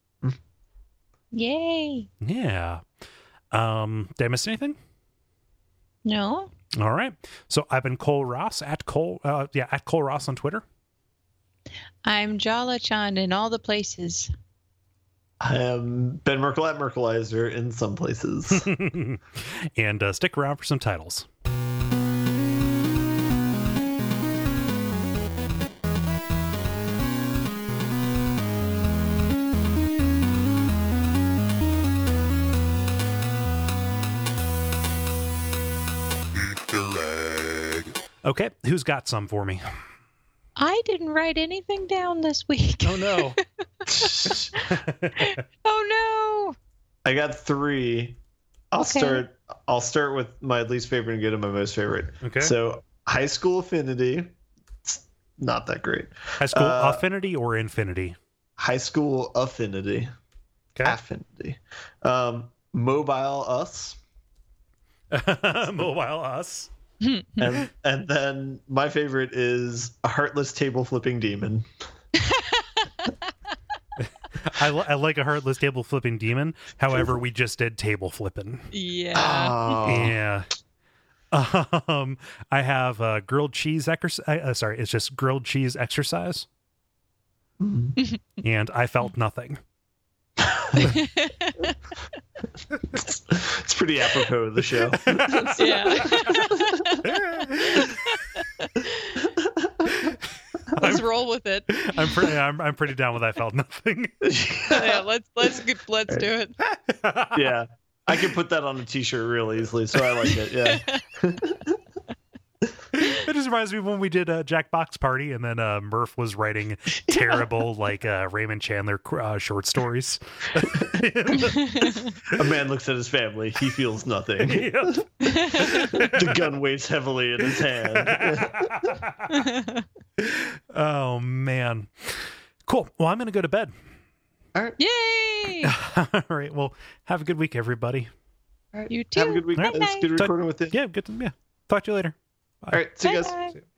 Yay! Yeah. Um, did I miss anything? No. All right. So I've been Cole Ross at Cole. Uh, yeah, at Cole Ross on Twitter. I'm Jala-chan in all the places. I am Ben Merkel at Merkelizer in some places. And uh, stick around for some titles. Okay, who's got some for me? I didn't write anything down this week. Oh, no. Oh, no. I got three. I'll okay. start I'll start with my least favorite and go to my most favorite. Okay. So, High School Affinity. It's not that great. High School uh, Affinity or Infinity? High School Affinity. Okay. Affinity. Um, Mobile Us. Mobile Us. and and then my favorite is a Heartless Table Flipping Demon. I, li- I like a Heartless Table Flipping Demon. However, we just did table flipping. Yeah. Oh. Yeah. Um, I have uh, grilled cheese exercise. Uh, sorry, it's just grilled cheese exercise. Mm. And I felt nothing. it's, it's pretty apropos of the show. Yeah. Let's I'm, roll with it. I'm pretty. I'm, I'm pretty down with I felt nothing. Yeah, let's let's let's right. do it. Yeah, I can put that on a T-shirt real easily, so I like it. Yeah. It just reminds me of when we did a Jackbox Party, and then uh, Murph was writing terrible, yeah. like uh, Raymond Chandler uh, short stories. A man looks at his family; he feels nothing. Yep. The gun weighs heavily in his hand. Oh man, cool. Well, I'm going to go to bed. All right. Yay! All right. Well, have a good week, everybody. All right. You too. Have a good week. Bye. It's good recording with you. Yeah, good. To, yeah. Talk to you later. Bye. All right. See you guys. Bye.